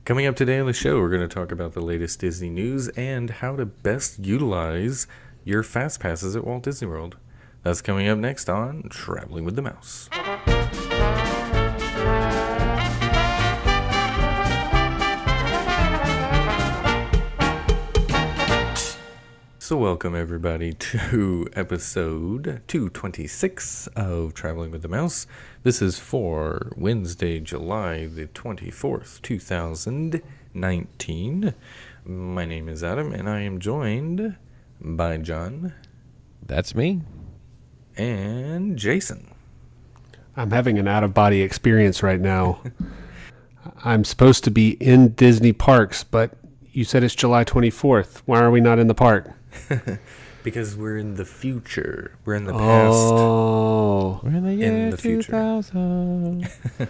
Coming up today on the show, we're going to talk about the latest Disney news and how to best utilize your Fast Passes at Walt Disney World. That's coming up next on Traveling with the Mouse. So welcome everybody to episode 226 of Traveling with the Mouse. This is for Wednesday, July the 24th, 2019. My name is Adam and I am joined by John. That's me. And Jason. I'm having an out-of-body experience right now. I'm supposed to be in Disney parks, but you said it's July 24th. Why are we not in the park? Because we're in the future. We're in the past. Oh. We're in the year in the future. 2000.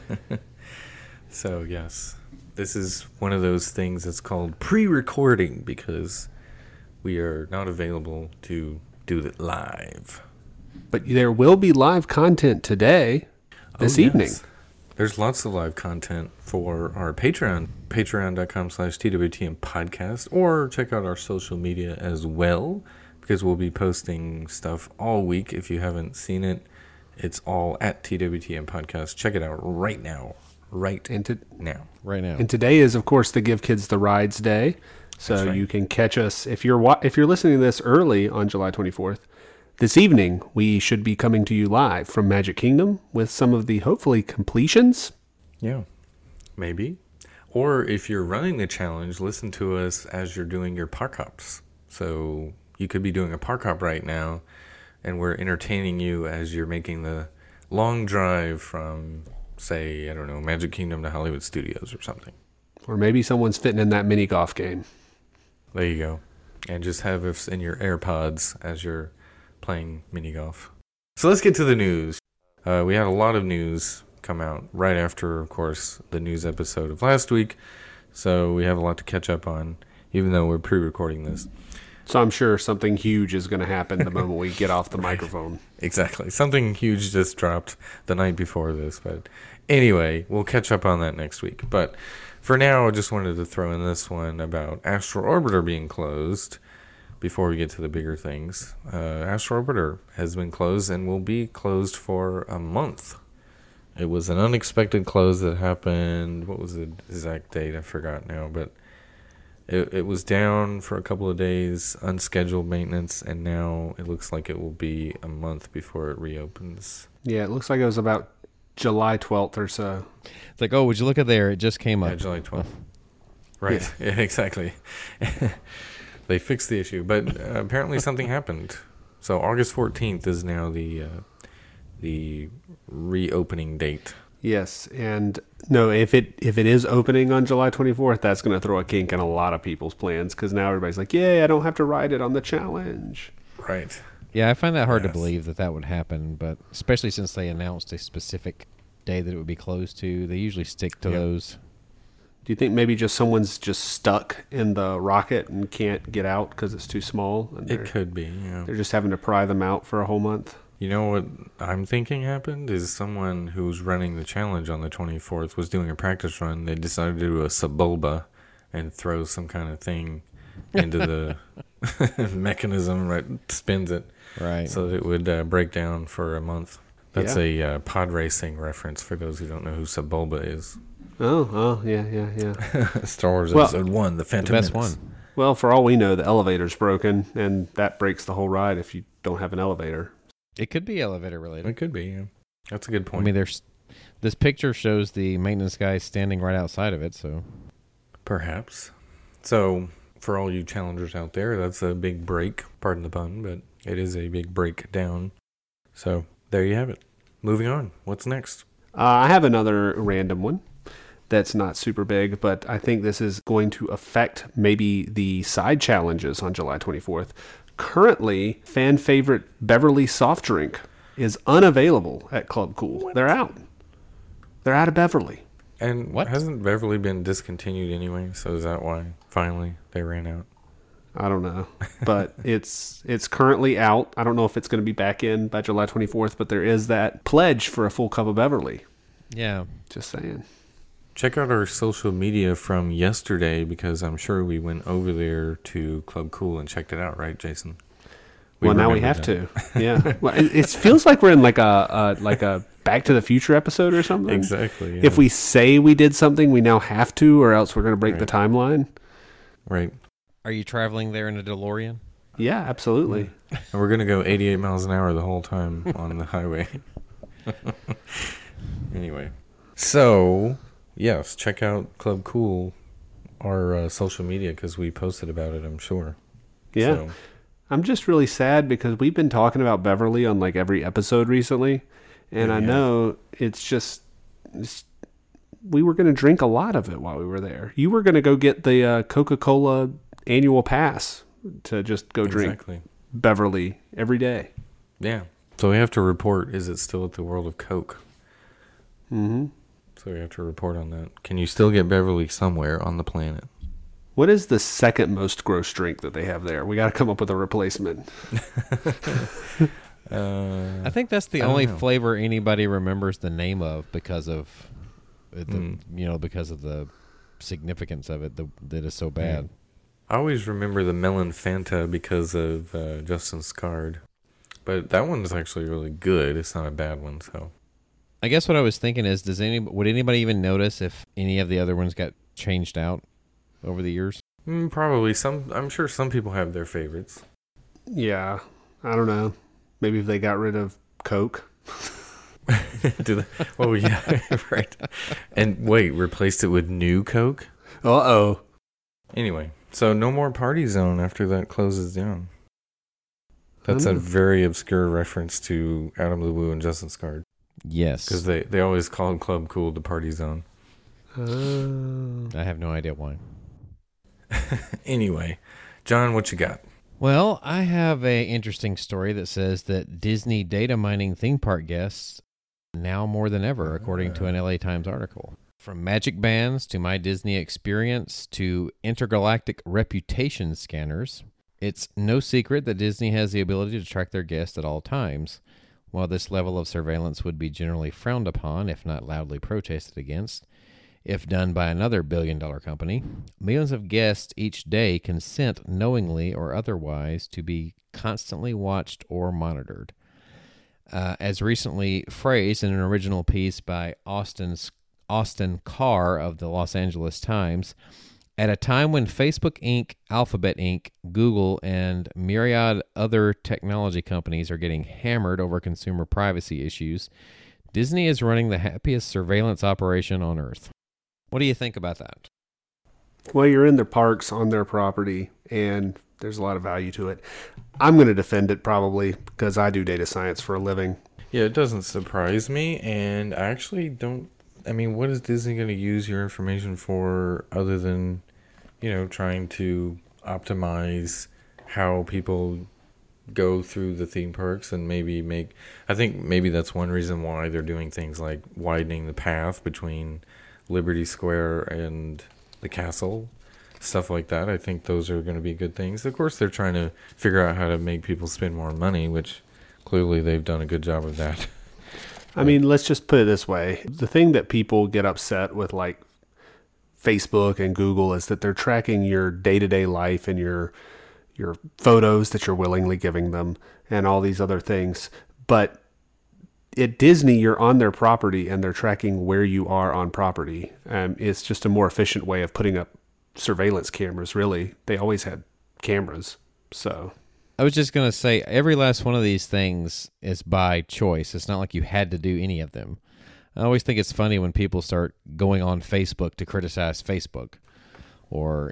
So, yes. This is one of those things that's called pre-recording because we are not available to do it live. But there will be live content today, this evening. There's lots of live content for our Patreon, patreon.com/TWTM podcast, or check out our social media as well, because we'll be posting stuff all week. If you haven't seen it, it's all at TWTM podcast. Check it out right now. Right now. And today is, of course, the Give Kids the Rides Day. So right. You can catch us, if you're listening to this early on July 24th, this evening, we should be coming to you live from Magic Kingdom with some of the, hopefully, completions. Yeah, maybe. Or if you're running the challenge, listen to us as you're doing your park hops. So you could be doing a park hop right now, and we're entertaining you as you're making the long drive from, say, I don't know, Magic Kingdom to Hollywood Studios or something. Or maybe someone's fitting in that mini golf game. There you go. And just have us in your AirPods as you're playing mini golf. So let's get to the news. We had a lot of news come out right after, of course, the news episode of last week. So we have a lot to catch up on, even though we're pre-recording this. So I'm sure something huge is going to happen the moment we get off the microphone. Exactly. Something huge just dropped the night before this. But anyway, we'll catch up on that next week. But for now, I just wanted to throw in this one about Astro Orbiter being closed. Before we get to the bigger things, Astro Orbiter has been closed and will be closed for a month. It was an unexpected close that happened. What was the exact date? I forgot now, but it was down for a couple of days, unscheduled maintenance, and now it looks like it will be a month before it reopens. Yeah, it looks like it was about July 12th or so. It's like, oh, would you look at there? It just came up. Yeah, July 12th. Right. Yeah, exactly. They fixed the issue, but apparently something happened. So August 14th is now the reopening date. Yes, and no, if it is opening on July 24th, that's going to throw a kink in a lot of people's plans because now everybody's like, "Yay, I don't have to ride it on the challenge." Right. Yeah, I find that hard to believe that would happen, but especially since they announced a specific day that it would be closed to, they usually stick to those. Do you think maybe just someone's just stuck in the rocket and can't get out because it's too small? And it could be, yeah. They're just having to pry them out for a whole month. You know what I'm thinking happened is someone who's running the challenge on the 24th was doing a practice run. They decided to do a Sebulba and throw some kind of thing into the mechanism, right? Spins it. Right. So that it would break down for a month. That's a pod racing reference for those who don't know who Sebulba is. Oh, yeah. Star Wars Episode 1, The Phantom Menace. The best one. Well, for all we know, the elevator's broken, and that breaks the whole ride if you don't have an elevator. It could be elevator related. It could be, yeah. That's a good point. I mean, this picture shows the maintenance guy standing right outside of it, so. Perhaps. So, for all you challengers out there, that's a big break. Pardon the pun, but it is a big breakdown. So, there you have it. Moving on. What's next? I have another random one that's not super big, but I think this is going to affect maybe the side challenges on July 24th. Currently, fan favorite Beverly soft drink is unavailable at Club Cool. They're out. They're out of Beverly. And hasn't Beverly been discontinued anyway? So is that why finally they ran out? I don't know, but it's currently out. I don't know if it's going to be back in by July 24th, but there is that pledge for a full cup of Beverly. Yeah. Just saying. Check out our social media from yesterday because I'm sure we went over there to Club Cool and checked it out, right, Jason? Well, now we have to. Yeah. Well, it feels like we're in like a Back to the Future episode or something. Exactly. Yeah. If we say we did something, we now have to, or else we're going to break the timeline. Right. Are you traveling there in a DeLorean? Yeah, absolutely. And we're going to go 88 miles an hour the whole time on the highway. Anyway. So, yes, check out Club Cool, our social media, because we posted about it, I'm sure. Yeah. So, I'm just really sad because we've been talking about Beverly on like every episode recently. And I know we were going to drink a lot of it while we were there. You were going to go get the Coca-Cola annual pass to just go drink Beverly every day. Yeah. So we have to report, is it still at the World of Coke? Mm-hmm. So we have to report on that. Can you still get Beverly somewhere on the planet? What is the second most gross drink that they have there? We got to come up with a replacement. I think that's the only flavor anybody remembers the name of because of because of the significance of it that is so bad. I always remember the melon Fanta because of Justin Scard, but that one's actually really good. It's not a bad one. So I guess what I was thinking is, would anybody even notice if any of the other ones got changed out over the years? Probably some. I'm sure some people have their favorites. Yeah, I don't know. Maybe if they got rid of Coke. Oh, yeah, right. And wait, replaced it with new Coke? Uh-oh. Anyway, so no more Party Zone after that closes down. That's a very obscure reference to Adam LeWoo and Justin Scard. Yes. Because they always called Club Cool the Party Zone. I have no idea why. Anyway, John, what you got? Well, I have an interesting story that says that Disney data mining theme park guests now more than ever, according to an LA Times article. From magic bands to My Disney Experience to intergalactic reputation scanners, it's no secret that Disney has the ability to track their guests at all times. While this level of surveillance would be generally frowned upon, if not loudly protested against, if done by another billion-dollar company, millions of guests each day consent knowingly or otherwise to be constantly watched or monitored. As recently phrased in an original piece by Austin Carr of the Los Angeles Times, at a time when Facebook Inc., Alphabet Inc., Google, and myriad other technology companies are getting hammered over consumer privacy issues, Disney is running the happiest surveillance operation on Earth. What do you think about that? Well, you're in their parks on their property, and there's a lot of value to it. I'm going to defend it probably because I do data science for a living. Yeah, it doesn't surprise me, and I actually don't. I mean, what is Disney going to use your information for other than, trying to optimize how people go through the theme parks and I think maybe that's one reason why they're doing things like widening the path between Liberty Square and the castle, stuff like that. I think those are going to be good things. Of course, they're trying to figure out how to make people spend more money, which clearly they've done a good job of that. I mean, let's just put it this way. The thing that people get upset with, like Facebook and Google, is that they're tracking your day-to-day life and your photos that you're willingly giving them and all these other things. But at Disney, you're on their property and they're tracking where you are on property. It's just a more efficient way of putting up surveillance cameras, really. They always had cameras, so... I was just going to say, every last one of these things is by choice. It's not like you had to do any of them. I always think it's funny when people start going on Facebook to criticize Facebook. Or,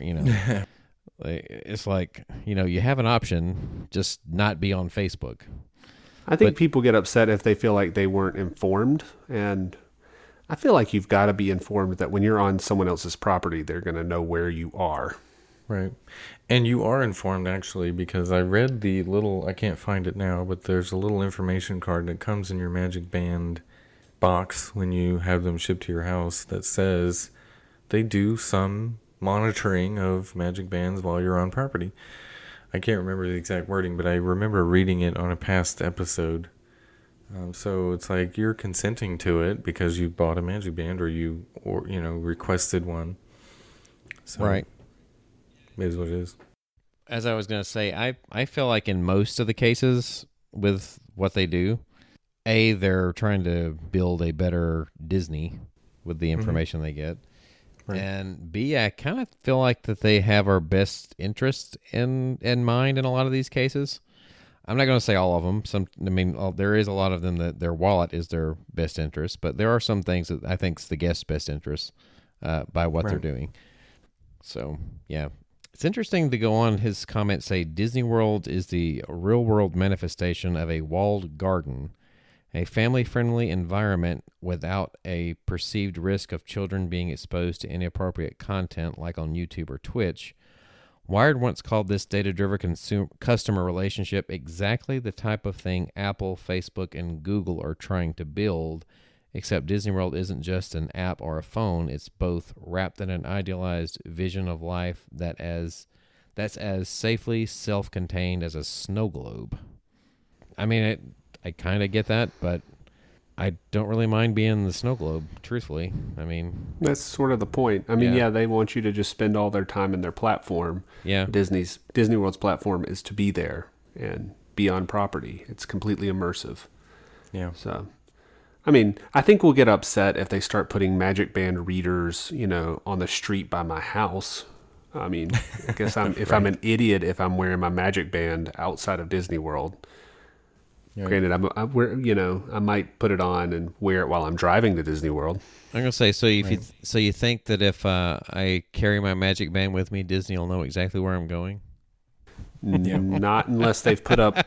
it's like, you have an option, just not be on Facebook. I think people get upset if they feel like they weren't informed. And I feel like you've got to be informed that when you're on someone else's property, they're going to know where you are. Right. And you are informed, actually, because I read I can't find it now, but there's a little information card that comes in your Magic Band box when you have them shipped to your house that says they do some monitoring of Magic Bands while you're on property. I can't remember the exact wording, but I remember reading it on a past episode So it's like you're consenting to it because you bought a Magic Band or requested one. So Right. It is what it is. As I was going to say, I feel like in most of the cases with what they do, A, they're trying to build a better Disney with the information they get. Right. And B, I kind of feel like that they have our best interest in mind in a lot of these cases. I'm not going to say all of them. There is a lot of them that their wallet is their best interest, but there are some things that I think is the guest's best interest by what they're doing. So, yeah. It's interesting to go on his comment, say Disney World is the real-world manifestation of a walled garden, a family-friendly environment without a perceived risk of children being exposed to inappropriate content like on YouTube or Twitch. Wired once called this data-driven customer relationship exactly the type of thing Apple, Facebook, and Google are trying to build, except Disney World isn't just an app or a phone. It's both wrapped in an idealized vision of life that's as safely self-contained as a snow globe. I mean, I kind of get that, but I don't really mind being the snow globe, truthfully. I mean, That's sort of the point. I mean, yeah, they want you to just spend all their time in their platform. Yeah. Disney World's platform is to be there and be on property. It's completely immersive. Yeah. So, I mean, I think we'll get upset if they start putting Magic Band readers, on the street by my house. I mean, I guess I'm an idiot if I'm wearing my Magic Band outside of Disney World. Yeah. Granted, I might put it on and wear it while I'm driving to Disney World. I'm gonna say, so you think that if I carry my Magic Band with me, Disney will know exactly where I'm going? Not unless they've put up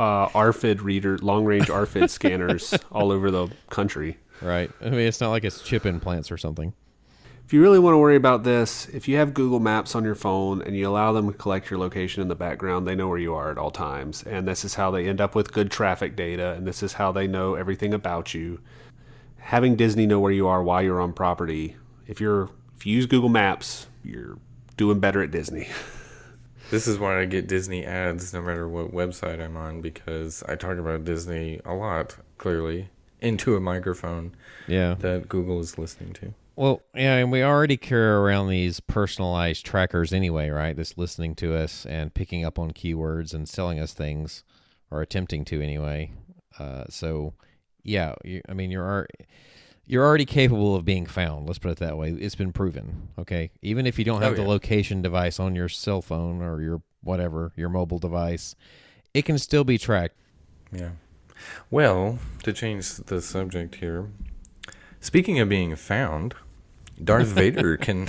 long range ARFID scanners all over the country. Right. I mean, it's not like it's chip implants or something. If you really want to worry about this, if you have Google Maps on your phone and you allow them to collect your location in the background, they know where you are at all times. And this is how they end up with good traffic data, and this is how they know everything about you. Having Disney know where you are while you're on property, if you use Google Maps, you're doing better at Disney. This is why I get Disney ads no matter what website I'm on, because I talk about Disney a lot, clearly, into a microphone that Google is listening to. Well, yeah, and we already carry around these personalized trackers anyway, right? That's listening to us and picking up on keywords and selling us things, or attempting to anyway. So, yeah, you're already capable of being found. Let's put it that way. It's been proven. Okay, even if you don't have the location device on your cell phone or your mobile device, it can still be tracked. Yeah. Well, to change the subject here, speaking of being found, Darth Vader can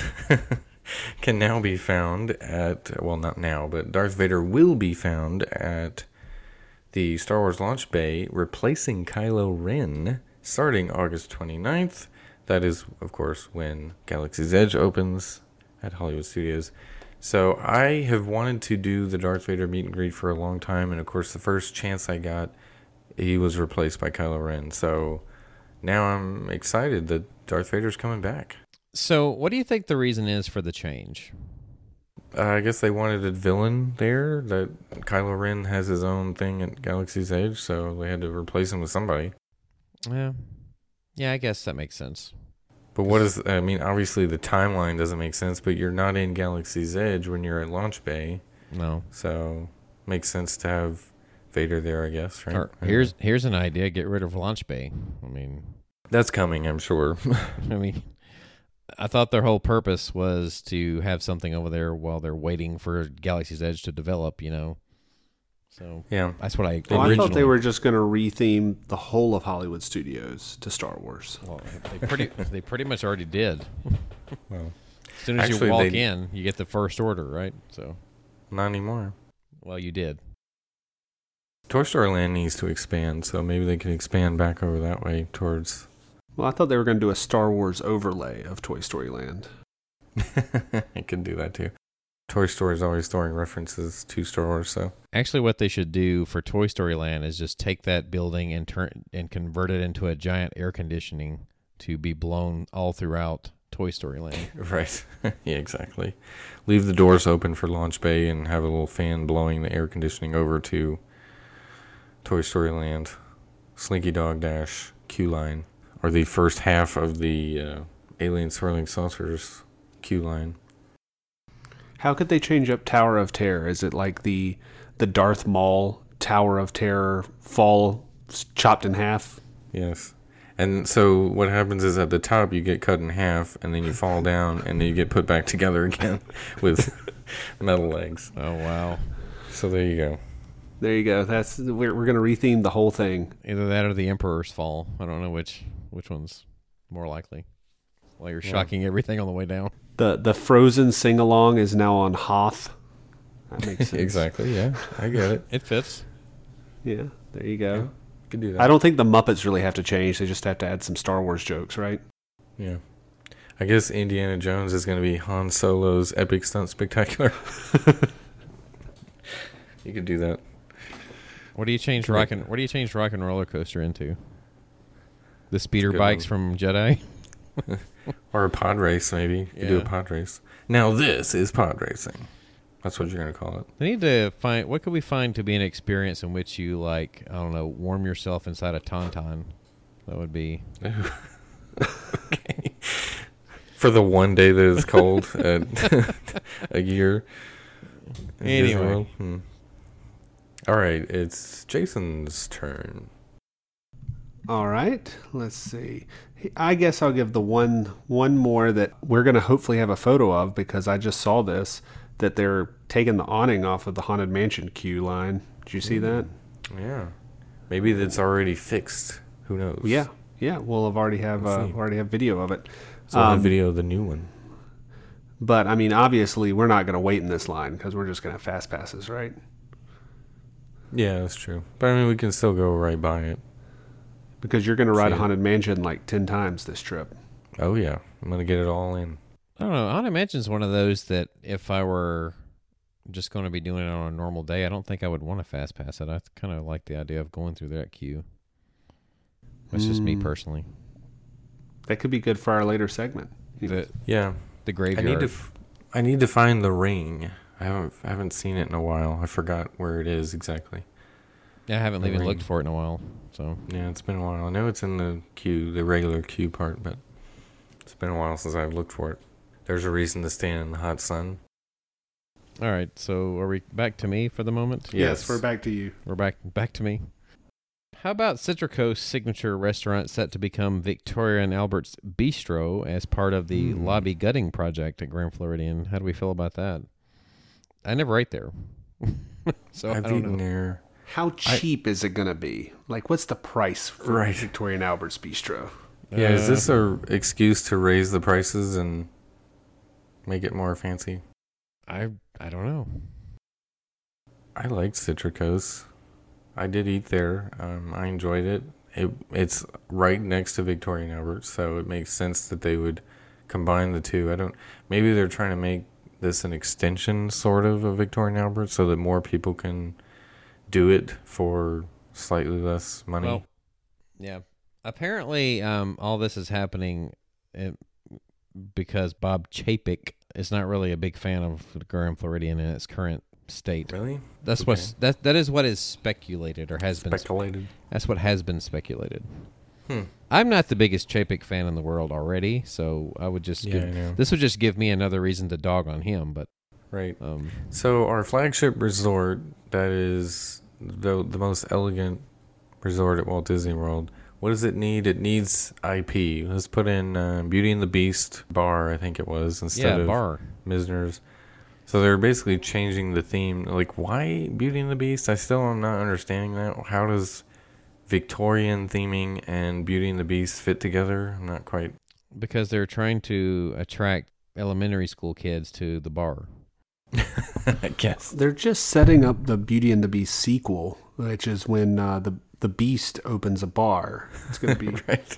now be found at, well, not now, but Darth Vader will be found at the Star Wars launch bay, replacing Kylo Ren, starting August 29th. That is, of course, when Galaxy's Edge opens at Hollywood Studios. So I have wanted to do the Darth Vader meet and greet for a long time, and of course the first chance I got, he was replaced by Kylo Ren. So now I'm excited that Darth Vader's coming back. So what do you think the reason is for the change? I guess they wanted a villain there, that Kylo Ren has his own thing at Galaxy's Edge, so they had to replace him with somebody. Yeah, I guess that makes sense. But obviously the timeline doesn't make sense, but you're not in Galaxy's Edge when you're at Launch Bay. No. So, makes sense to have Vader there, I guess, right? Or here's an idea, get rid of Launch Bay. I mean, that's coming, I'm sure. I thought their whole purpose was to have something over there while they're waiting for Galaxy's Edge to develop, So yeah, that's what I thought they were just going to retheme the whole of Hollywood Studios to Star Wars. Well, they pretty much already did. Well, as soon as you walk in, you get the first order, right? So not anymore. Well, you did. Toy Story Land needs to expand, so maybe they can expand back over that way towards. Well, I thought they were going to do a Star Wars overlay of Toy Story Land. I could do that too. Toy Story is always throwing references to Star Wars, so. Actually, what they should do for Toy Story Land is just take that building and convert it into a giant air conditioning to be blown all throughout Toy Story Land. Right. Yeah, exactly. Leave the doors open for Launch Bay and have a little fan blowing the air conditioning over to Toy Story Land. Slinky Dog Dash queue line, or the first half of the Alien Swirling Saucers queue line. How could they change up Tower of Terror? Is it like the Darth Maul Tower of Terror fall chopped in half? Yes. And so what happens is at the top you get cut in half, and then you fall down, and then you get put back together again with metal legs. Oh, wow. So there you go. There you go. We're going to retheme the whole thing. Either that or the Emperor's Fall. I don't know which one's more likely. While you're shocking everything on the way down. The Frozen sing-along is now on Hoth. That makes sense. Exactly, yeah. I get it. It fits. Yeah, there you go. Yeah, could do that. I don't think the Muppets really have to change. They just have to add some Star Wars jokes, right? Yeah. I guess Indiana Jones is going to be Han Solo's Epic Stunt Spectacular. You could do that. What do you change Rock and Roller Coaster into? The speeder good bikes one. from Jedi? Or a pod race, maybe. You could do a Yeah. pod race. Now this is pod racing. That's what you're going to call it. They need to find, what could we find to be an experience in which you, like, I don't know, warm yourself inside a Tauntaun? That would be... Okay. For the one day that it's cold a year. in Disney Anyway. World. All right, it's Jason's turn. All right, let's see. I guess I'll give the one more that we're going to hopefully have a photo of, because I just saw this, that they're taking the awning off of the Haunted Mansion queue line. Did you see that? Yeah. Maybe that's already fixed. Who knows? Yeah, we'll have already have video of it. So we'll have video of the new one. But I mean, obviously, we're not going to wait in this line because we're just going to have fast passes, right? Yeah, that's true. But I mean, we can still go right by it. Because you're going to ride See a it. Haunted Mansion like 10 times this trip. Oh, yeah. I'm going to get it all in. I don't know. Haunted Mansion's one of those that if I were just going to be doing it on a normal day, I don't think I would want to fast pass it. I kind of like the idea of going through that queue. That's just me personally. That could be good for our later segment. Yeah. The graveyard. I need to find the ring. I haven't seen it in a while. I forgot where it is exactly. Yeah, I haven't The even ring. looked for it in a while. So Yeah, it's been a while. I know it's in the queue, the regular queue part, but it's been a while since I've looked for it. There's a reason to stand in the hot sun. all right. So are we back to me for the moment? Yes. we're back to you. We're back to me. How about Citrico's signature restaurant set to become Victoria and Albert's Bistro as part of the lobby gutting project at Grand Floridian? How do we feel about that? I never ate there. So I I've don't eaten know. there. How cheap is it going to be? Like, what's the price for Right. Victoria and Albert's Bistro? Yeah, is this a excuse to raise the prices and make it more fancy? I don't know. I liked Citrico's. I did eat there. I enjoyed it. It's right next to Victoria and Albert, so it makes sense that they would combine the two. Maybe they're trying to make this an extension, sort of Victoria and Albert, so that more people can do it for slightly less money. Well, yeah. Apparently, all this is happening because Bob Chapek is not really a big fan of the Grand Floridian in its current state. Really? That's Okay. that is what is speculated or has been. Speculated. That's what has been speculated. Hmm. I'm not the biggest Chapek fan in the world already, so I would just Yeah, I know. this would just give me another reason to dog on him. But Right. So our flagship resort, that is the most elegant resort at Walt Disney World, what does it need? It needs IP. Let's put in Beauty and the Beast bar, I think it was, instead of bar. Misner's. So they're basically changing the theme. Like, why Beauty and the Beast? I still am not understanding that. How does Victorian theming and Beauty and the Beast fit together? I'm not quite. Because they're trying to attract elementary school kids to the bar. I guess. They're just setting up the Beauty and the Beast sequel, which is when the Beast opens a bar. It's going to be Right.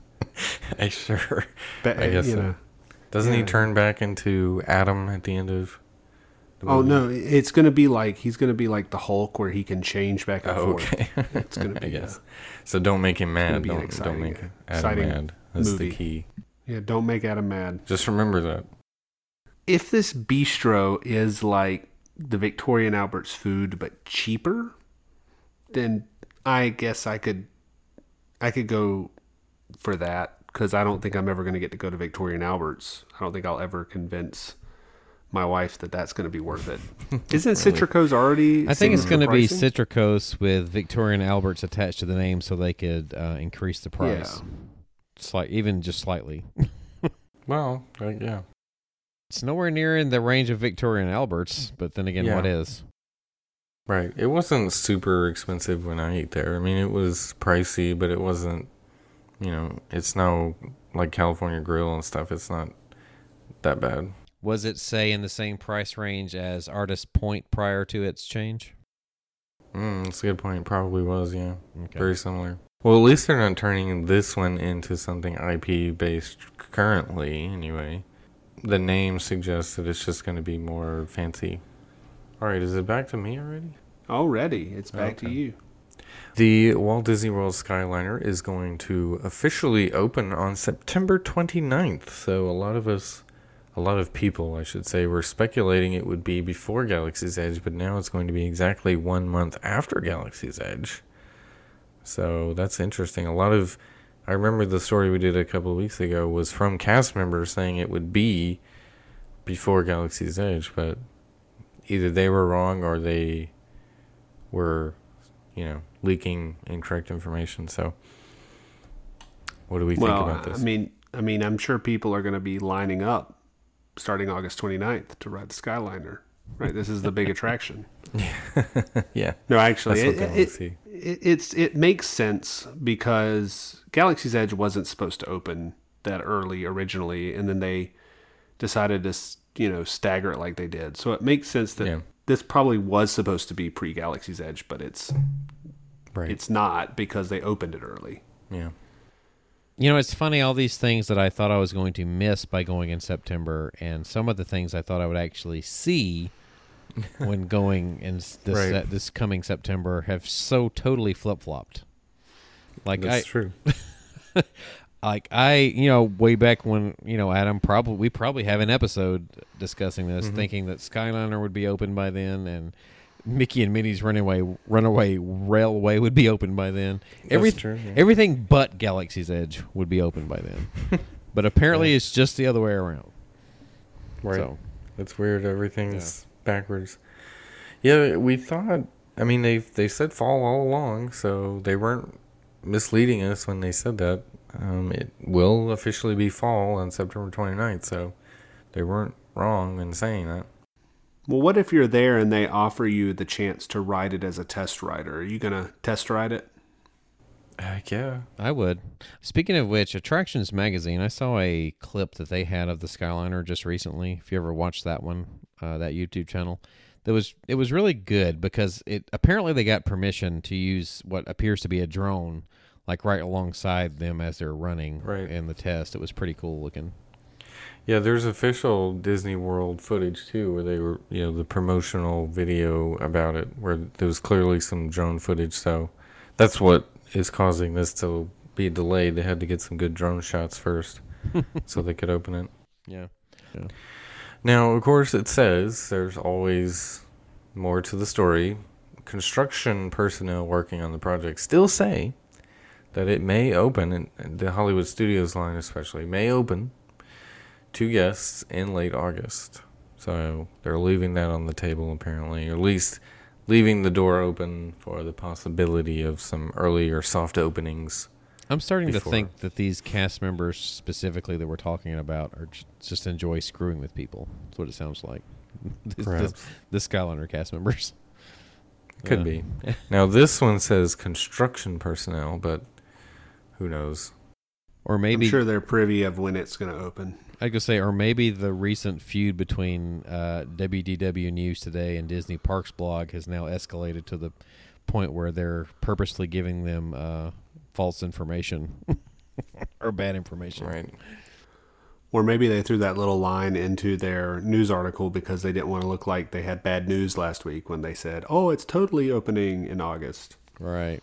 I sure. ba- I guess you so. know. Doesn't he Yeah. turn back into Adam at the end of the Oh movie? no, it's going to be like he's going to be like the Hulk, where he can change back and Oh, forth. okay. It's going to I be guess. So don't make him mad. be an Don't exciting- make Adam exciting mad. That's movie. the key. yeah. Don't make Adam mad. Just remember that. If this bistro is like the Victoria and Albert's food but cheaper, then I guess I could I could go for that because I don't think I'm ever going to get to go to Victoria and Albert's. I don't think I'll ever convince my wife that that's going to be worth it. Isn't Citrico's already? I think it's going to be pricing? Citricos with Victoria and Albert's attached to the name, so they could increase the price, even just slightly. Well, yeah. It's nowhere near in the range of Victoria and Albert's, but then again, what is? Right. It wasn't super expensive when I ate there. I mean, it was pricey, but it wasn't, it's no like California Grill and stuff. It's not that bad. Was it, say, in the same price range as Artist Point prior to its change? That's a good point. Probably was, yeah. Okay. Very similar. Well, at least they're not turning this one into something IP-based currently, anyway. The name suggests that it's just going to be more fancy. All right, is it back to me already? Already. It's back to you. The Walt Disney World Skyliner is going to officially open on September 29th. So a lot of people, I should say, were speculating it would be before Galaxy's Edge, but now it's going to be exactly 1 month after Galaxy's Edge. So that's interesting. I remember the story we did a couple of weeks ago was from cast members saying it would be before Galaxy's Edge, but either they were wrong or they were, leaking incorrect information. So what do we think about this? I mean, I'm sure people are going to be lining up starting August 29th to ride the Skyliner, right? This is the big attraction. Yeah. No, actually, that's what they want to see. It makes sense because Galaxy's Edge wasn't supposed to open that early originally, and then they decided to, stagger it like they did. So it makes sense that this probably was supposed to be pre-Galaxy's Edge, but it's not because they opened it early. Yeah. It's funny, all these things that I thought I was going to miss by going in September, and some of the things I thought I would actually see when going in this coming September have so totally flip-flopped. That's true. Way back when, Adam, we probably have an episode discussing this, thinking that Skyliner would be open by then, and Mickey and Minnie's Runaway Railway would be open by then. Everything but Galaxy's Edge would be open by then. But apparently it's just the other way around. Right. So, it's weird. Everything's backwards. Yeah, we thought, they said fall all along, so they weren't misleading us when they said that. It will officially be fall on September 29th, so they weren't wrong in saying that. Well, what if you're there and they offer you the chance to ride it as a test rider? Are you going to test ride it? Heck yeah. I would. Speaking of which, Attractions Magazine, I saw a clip that they had of the Skyliner just recently. If you ever watched that one, that YouTube channel, it was really good because apparently they got permission to use what appears to be a drone, like right alongside them as they're running in the test. It was pretty cool looking. Yeah, there's official Disney World footage too, where they were, the promotional video about it, where there was clearly some drone footage. So that's what is causing this to be delayed. They had to get some good drone shots first so they could open it. Yeah. Now, of course, it says there's always more to the story. Construction personnel working on the project still say that it may open, and the Hollywood Studios line especially, may open to guests in late August. So they're leaving that on the table apparently, or at least leaving the door open for the possibility of some earlier soft openings. I'm starting to think that these cast members specifically that we're talking about are just enjoy screwing with people. That's what it sounds like. The Skyliner cast members. Could be. Now this one says construction personnel, but who knows? Or maybe I'm sure they're privy of when it's going to open. I could say, or maybe the recent feud between WDW News Today and Disney Parks Blog has now escalated to the point where they're purposely giving them false information or bad information. Right. Or maybe they threw that little line into their news article because they didn't want to look like they had bad news last week when they said, "Oh, it's totally opening in August." Right.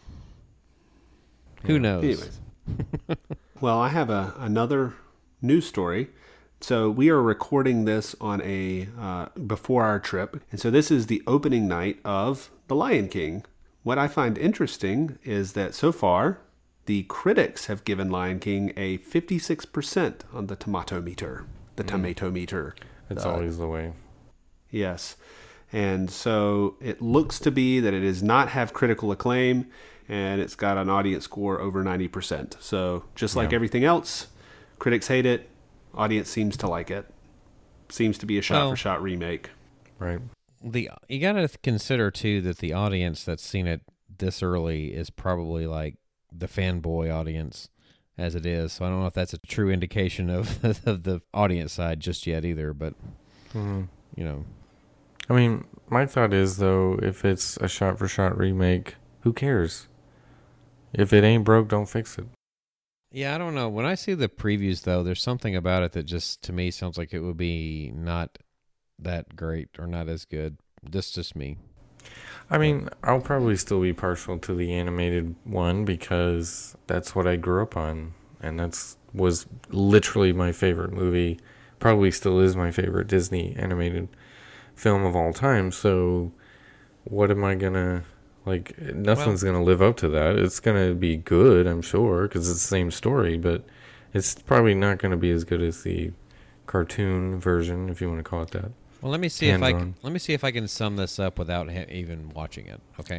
Who knows? Anyways. Well, I have another news story. So we are recording this on before our trip. And so this is the opening night of The Lion King. What I find interesting is that so far, The critics have given Lion King a 56% on the tomato meter. It's always the way. Yes. And so it looks to be that it does not have critical acclaim, and it's got an audience score over 90%. So just like everything else, critics hate it, audience seems to like it. Seems to be a shot-for-shot remake. Right. You got to consider, too, that the audience that's seen it this early is probably like the fanboy audience as it is. So I don't know if that's a true indication of the audience side just yet either, but, you know. I mean, my thought is, though, if it's a shot-for-shot remake, who cares? If it ain't broke, don't fix it. Yeah, I don't know. When I see the previews, though, there's something about it that just, to me, sounds like it would be not that great or not as good. That's just me. I mean, I'll probably still be partial to the animated one because that's what I grew up on. And was literally my favorite movie. Probably still is my favorite Disney animated film of all time. So what am I going to... Like, nothing's going to live up to that. It's going to be good, I'm sure, because it's the same story, but it's probably not going to be as good as the cartoon version, if you want to call it that. Well, let me see if I can sum this up without even watching it. Okay.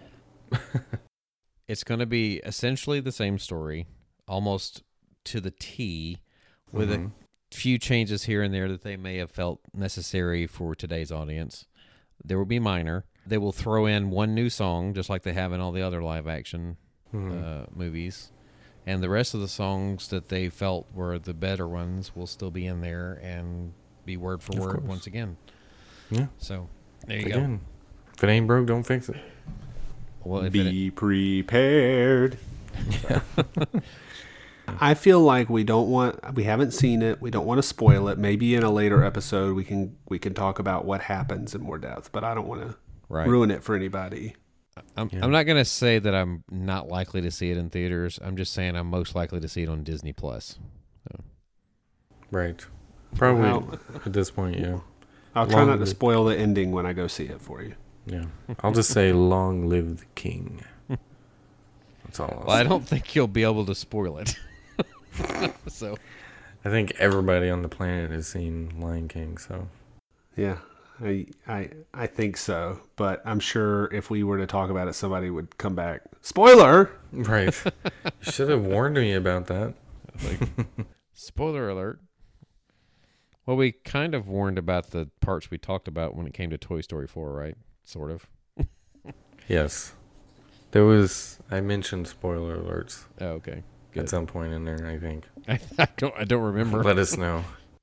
It's going to be essentially the same story, almost to the T, with a few changes here and there that they may have felt necessary for today's audience. There will be minor. They will throw in one new song, just like they have in all the other live-action movies. And the rest of the songs that they felt were the better ones will still be in there and be word for word once again. Yeah. So, there you go. If it ain't broke, don't fix it. Well, Be prepared. Yeah. I feel like we haven't seen it. We don't want to spoil it. Maybe in a later episode we can talk about what happens in more depth, but I don't want to ruin it for anybody. I'm not going to say that I'm not likely to see it in theaters. I'm just saying I'm most likely to see it on Disney Plus. So. Right. Probably at this point, yeah. I'll try not to spoil the ending when I go see it for you. Yeah. I'll just say long live the king. That's all I don't think you'll be able to spoil it. So I think everybody on the planet has seen Lion King, so yeah. I think so, but I'm sure if we were to talk about it, somebody would come back. Spoiler! Right. You should have warned me about that. Spoiler alert. Well, we kind of warned about the parts we talked about when it came to Toy Story 4, right? Sort of. Yes. I mentioned spoiler alerts. Oh, okay. Good. At some point in there, I think. I don't remember. Let us know.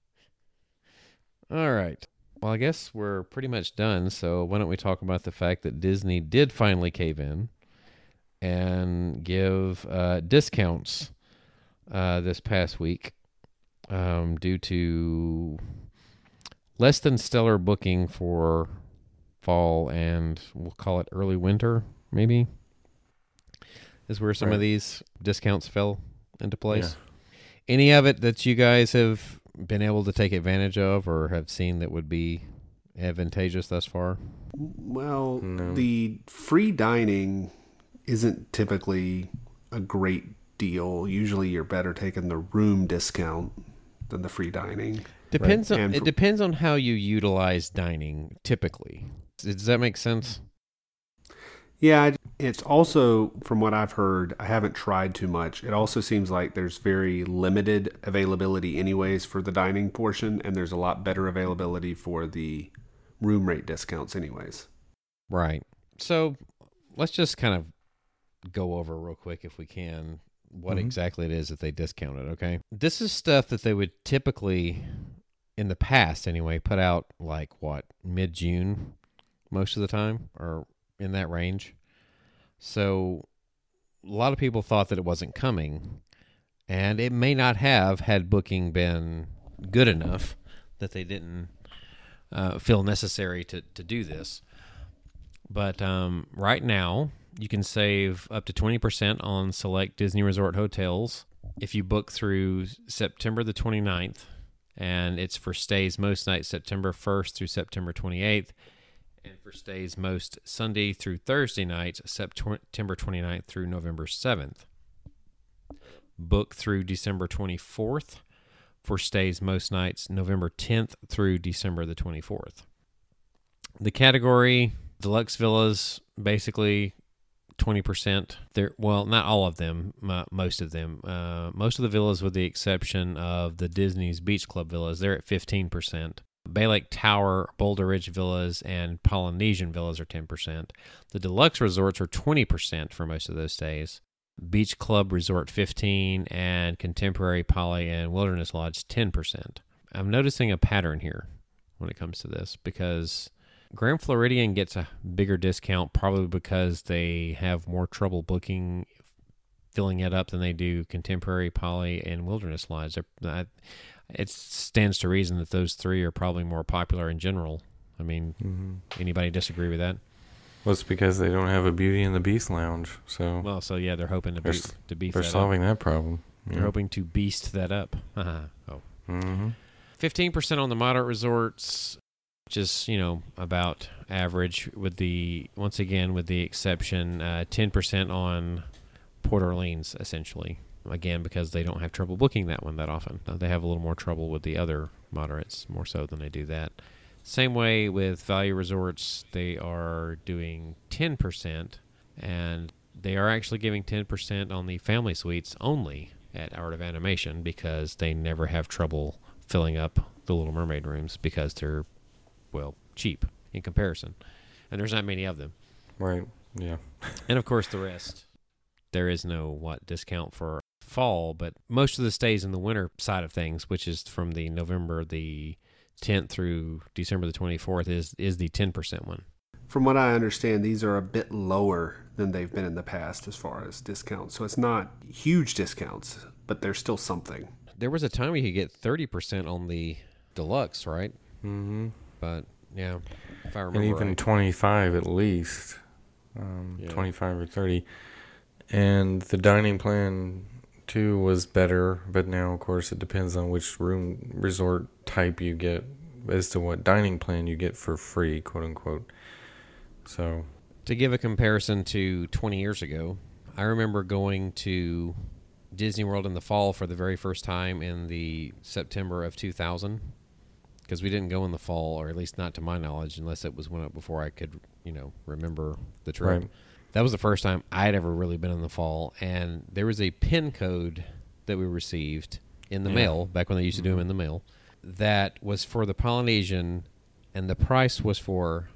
All right. Well, I guess we're pretty much done, so why don't we talk about the fact that Disney did finally cave in and give discounts this past week due to less than stellar booking for fall and we'll call it early winter, maybe, is where some of these discounts fell into place. Yeah. Any of it that you guys have been able to take advantage of or have seen that would be advantageous thus far? Well, the free dining isn't typically a great deal. Usually you're better taking the room discount than the free dining. It depends on how you utilize dining typically. Does that make sense? Yeah, it's also, from what I've heard, I haven't tried too much. It also seems like there's very limited availability anyways for the dining portion, and there's a lot better availability for the room rate discounts anyways. Right. So let's just kind of go over real quick, if we can, what exactly it is that they discounted, okay? This is stuff that they would typically, in the past anyway, put out like, mid-June most of the time, or in that range. So a lot of people thought that it wasn't coming, and it may not have had booking been good enough that they didn't feel necessary to do this. But right now, you can save up to 20% on select Disney Resort hotels if you book through September the 29th, and it's for stays most nights September 1st through September 28th, and for stays most Sunday through Thursday nights, September 29th through November 7th. book through December 24th. For stays most nights, November 10th through December the 24th. The category, deluxe villas, basically 20%. Well, not all of them, most of them. Most of the villas, with the exception of the Disney's Beach Club villas, they're at 15%. Bay Lake Tower, Boulder Ridge villas, and Polynesian villas are 10%. The deluxe resorts are 20% for most of those stays. Beach Club Resort 15%, and Contemporary Poly and Wilderness Lodge 10%. I'm noticing a pattern here when it comes to this, because Grand Floridian gets a bigger discount probably because they have more trouble booking, filling it up than they do Contemporary, Poly, and Wilderness Lodge. It stands to reason that those three are probably more popular in general. I mean, Anybody disagree with that? Well, it's because they don't have a Beauty and the Beast lounge. So Yeah, they're hoping to beef they're that solving up. that problem. They're hoping to beast that up. 15% on the moderate resorts, just about average. With the exception 10% on Port Orleans, essentially. Again, because they don't have trouble booking that one that often. They have a little more trouble with the other moderates, more so than they do that. Same way with value resorts, they are doing 10%, and they are actually giving 10% on the family suites only at Art of Animation, because they never have trouble filling up the Little Mermaid rooms because they're, cheap in comparison. And there's not many of them. Right, yeah. And of course the rest. There is no discount for fall, but most of the stays in the winter side of things, which is from the November the 10th through December the 24th, is the 10% one. From what I understand, these are a bit lower than they've been in the past as far as discounts. So it's not huge discounts, but there's still something. There was a time we could get 30% on the deluxe, right? Mm-hmm. But, yeah, if I remember And even right. 25 at least. 25 or 30. And the dining plan, too, was better. But now, of course, it depends on which room resort type you get as to what dining plan you get for free, quote unquote. So, to give a comparison to 20 years ago, I remember going to Disney World in the fall for the very first time in the September of 2000, because we didn't go in the fall, or at least not to my knowledge, unless it was before I could, remember the trip. right. That was the first time I had ever really been in the fall, and there was a PIN code that we received in the mail, back when they used to do them in the mail, that was for the Polynesian, and the price was for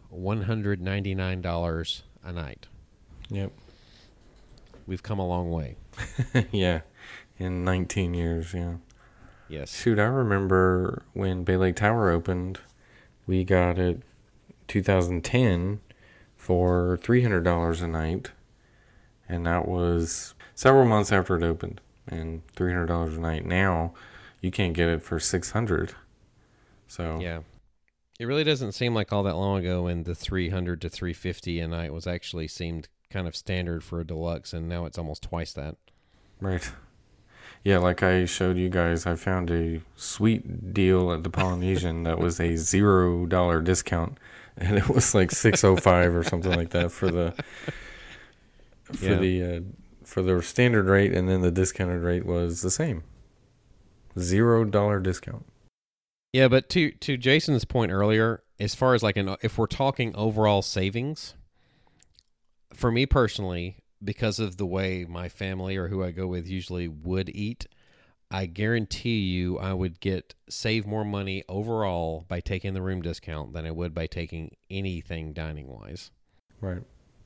$199 a night. Yep. We've come a long way. Yeah. In 19 years, yeah. Yes. Shoot, I remember when Bay Lake Tower opened, we got it 2010 for $300 a night, and that was several months after it opened, and $300 a night. Now, you can't get it for $600. So Yeah. It really doesn't seem like all that long ago when the $300 to $350 a night was actually seemed kind of standard for a deluxe, and now it's almost twice that. Right. Yeah, like I showed you guys, I found a sweet deal at the Polynesian that was a $0 discount, and it was like $605 or something like that for the standard rate, and then the discounted rate was the same. $0 discount. Yeah, but to Jason's point earlier, as far as if we're talking overall savings, for me personally, because of the way my family or who I go with usually would eat, I guarantee you I would save more money overall by taking the room discount than I would by taking anything dining-wise. Right.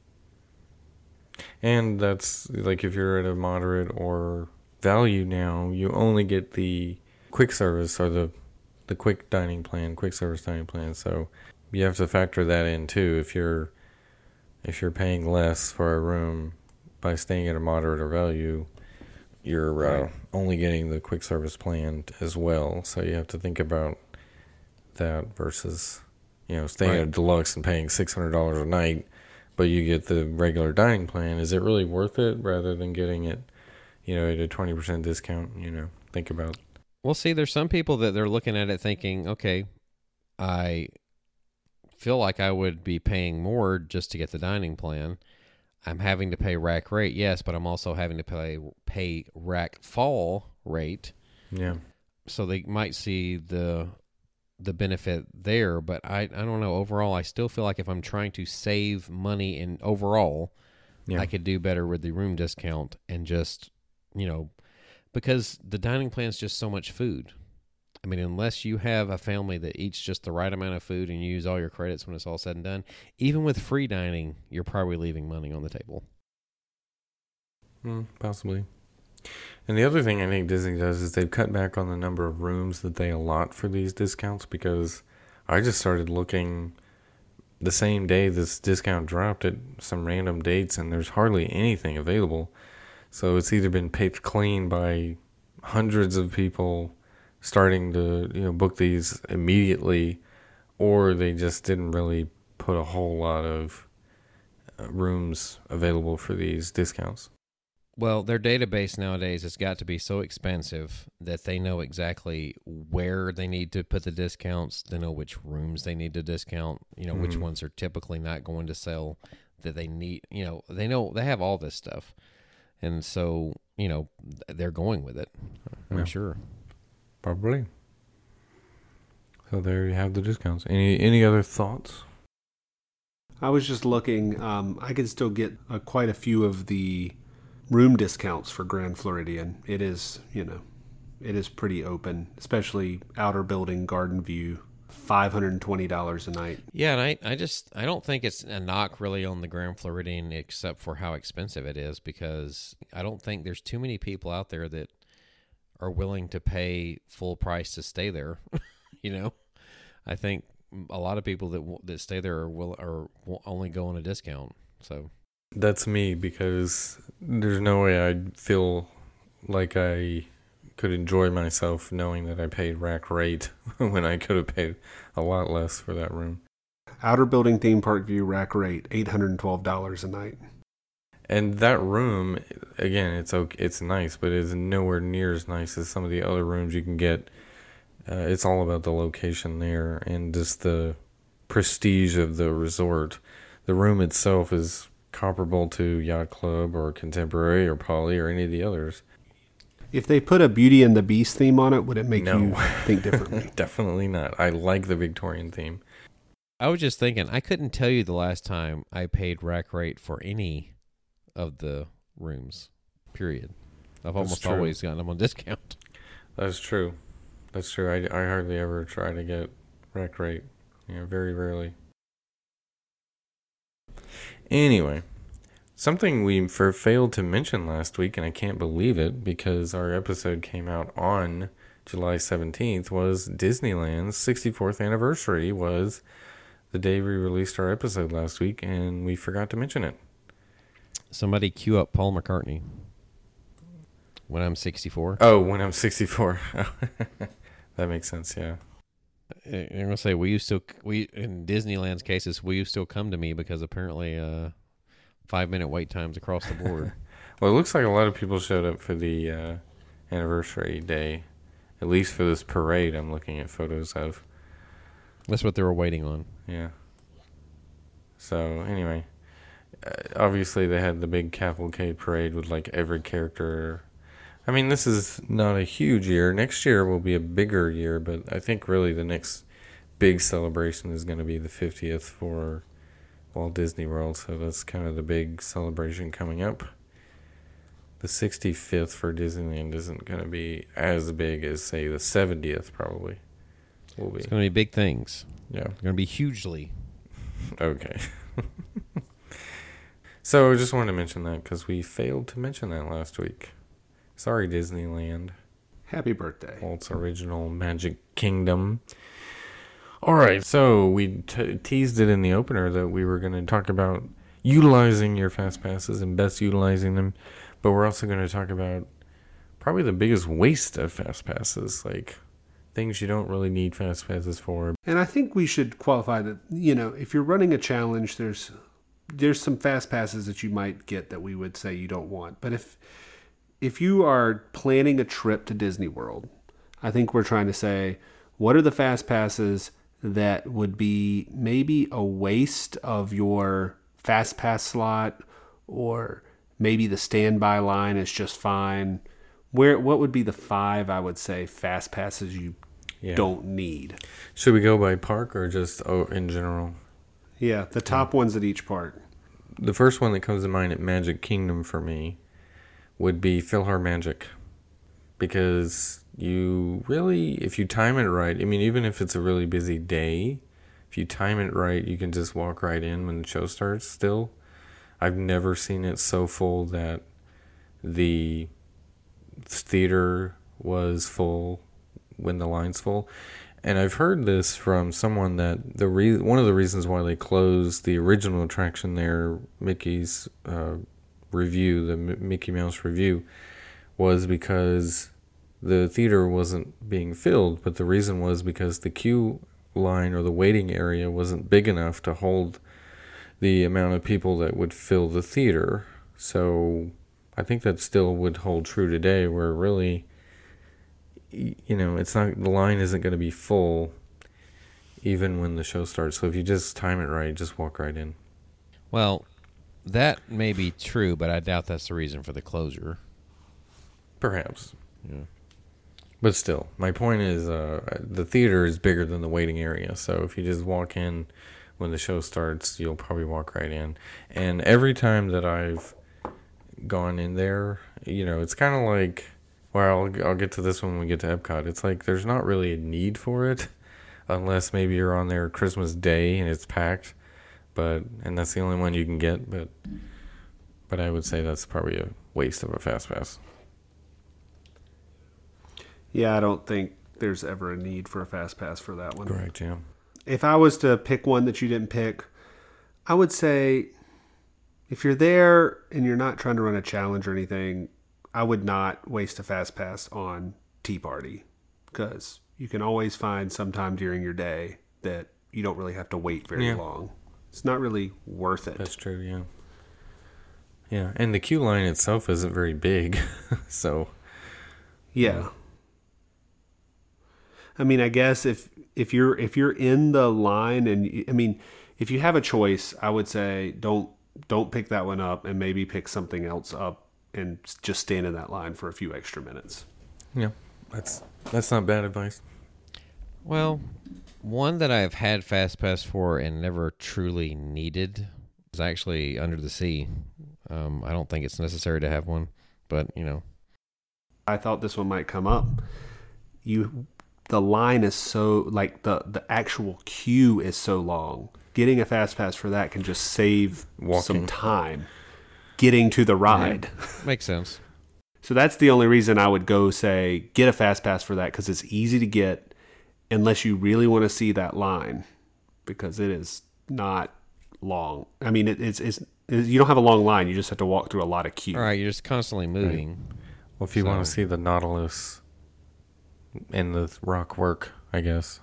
And that's, like, if you're at a moderate or value now, you only get the quick service or the quick dining plan, quick service dining plan. So you have to factor that in too. If you're paying less for a room by staying at a moderate or value, you're only getting the quick service plan as well. So you have to think about that versus, staying at a deluxe and paying $600 a night, but you get the regular dining plan. Is it really worth it rather than getting it, at a 20% discount? Think about. Well, see, there's some people that they're looking at it thinking, okay, I feel like I would be paying more just to get the dining plan. I'm having to pay rack rate, yes, but I'm also having to pay rack fall rate. Yeah. So they might see the benefit there, but I don't know. Overall, I still feel like if I'm trying to save money in overall, I could do better with the room discount and just, because the dining plan is just so much food. I mean, unless you have a family that eats just the right amount of food and you use all your credits when it's all said and done, even with free dining, you're probably leaving money on the table. Possibly. And the other thing I think Disney does is they've cut back on the number of rooms that they allot for these discounts, because I just started looking the same day this discount dropped at some random dates, and there's hardly anything available. So it's either been picked clean by hundreds of people starting to book these immediately, or they just didn't really put a whole lot of rooms available for these discounts. Well, their database nowadays has got to be so expensive that they know exactly where they need to put the discounts. They know which rooms they need to discount, which ones are typically not going to sell that they need, they know they have all this stuff. And so, they're going with it. I'm sure. Probably. So there you have the discounts. Any other thoughts? I was just looking. I can still get quite a few of the room discounts for Grand Floridian. It is, it is pretty open, especially outer building, garden view, $520 a night. Yeah, and I don't think it's a knock really on the Grand Floridian except for how expensive it is, because I don't think there's too many people out there that are willing to pay full price to stay there. I think a lot of people that stay there are only go on a discount. So that's me, because there's no way I'd feel like I could enjoy myself knowing that I paid rack rate when I could have paid a lot less for that room. Outer building theme park view rack rate, $812 a night. And that room, again, it's nice, but it's nowhere near as nice as some of the other rooms you can get. It's all about the location there and just the prestige of the resort. The room itself is comparable to Yacht Club or Contemporary or Poly or any of the others. If they put a Beauty and the Beast theme on it, would it make you think differently? Definitely not. I like the Victorian theme. I was just thinking, I couldn't tell you the last time I paid rack rate for any of the rooms, period. I've almost always gotten them on discount. That's true. I hardly ever try to get rack rate. Very rarely. Anyway, something we failed to mention last week, and I can't believe it because our episode came out on July 17th, was Disneyland's 64th anniversary was the day we released our episode last week, and we forgot to mention it. Somebody cue up Paul McCartney. When I'm 64. Oh, when I'm 64. That makes sense, yeah. I'm going to say, in Disneyland's cases, will you still come to me? Because apparently 5-minute wait times across the board. Well, it looks like a lot of people showed up for the anniversary day, at least for this parade I'm looking at photos of. That's what they were waiting on. Yeah. So, anyway, obviously they had the big cavalcade parade with like every character. I mean, this is not a huge year. Next year will be a bigger year, but I think really the next big celebration is going to be the 50th for Walt Disney World. So that's kind of the big celebration coming up. The 65th for Disneyland isn't going to be as big as, say, the 70th probably will be. It's going to be big things. Yeah. It's going to be hugely. Okay. So I just wanted to mention that because we failed to mention that last week. Sorry, Disneyland. Happy birthday. Walt's original Magic Kingdom. All right, so we teased it in the opener that we were going to talk about utilizing your fast passes and best utilizing them, but we're also going to talk about probably the biggest waste of fast passes, like things you don't really need fast passes for. And I think we should qualify that, if you're running a challenge, there's some fast passes that you might get that we would say you don't want. But if you are planning a trip to Disney World, I think we're trying to say, what are the fast passes that would be maybe a waste of your fast pass slot or maybe the standby line is just fine. What would be the 5, I would say, fast passes you don't need? Should we go by park or just in general? Yeah, the top ones at each park. The first one that comes to mind at Magic Kingdom for me would be PhilharMagic. Because you really, if you time it right, I mean, even if it's a really busy day, if you time it right, you can just walk right in when the show starts still. I've never seen it so full that the theater was full when the line's full. And I've heard this from someone that one of the reasons why they closed the original attraction there, Mickey's Revue, the Mickey Mouse Revue, was because the theater wasn't being filled, but the reason was because the queue line or the waiting area wasn't big enough to hold the amount of people that would fill the theater. So I think that still would hold true today, where really, it's not, the line isn't going to be full even when the show starts. So if you just time it right, just walk right in. Well, that may be true, but I doubt that's the reason for the closure. Perhaps. Yeah. But still, my point is the theater is bigger than the waiting area. So if you just walk in when the show starts, you'll probably walk right in. And every time that I've gone in there, it's kind of like, well, I'll get to this when we get to Epcot. It's like there's not really a need for it unless maybe you're on there Christmas Day and it's packed. And that's the only one you can get. But I would say that's probably a waste of a fast pass. Yeah, I don't think there's ever a need for a fast pass for that one. Correct, yeah. If I was to pick one that you didn't pick, I would say if you're there and you're not trying to run a challenge or anything, I would not waste a fast pass on Tea Party, because you can always find some time during your day that you don't really have to wait very long. It's not really worth it. That's true, yeah. Yeah, and the queue line itself isn't very big, so... Yeah. I mean, I guess if you're in the line and if you have a choice, I would say don't pick that one up and maybe pick something else up and just stand in that line for a few extra minutes. Yeah, that's not bad advice. Well, one that I've had Fast Pass for and never truly needed is actually Under the Sea. I don't think it's necessary to have one, but I thought this one might come up. The line is so, like, the actual queue is so long. Getting a fast pass for that can just save some time getting to the ride. Yeah, makes sense. So that's the only reason I would go say get a fast pass for that, because it's easy to get unless you really want to see that line, because it is not long. I mean, it's you don't have a long line. You just have to walk through a lot of queue. All right, you're just constantly moving. Right. Well, if you want to see the Nautilus in the rock work, I guess,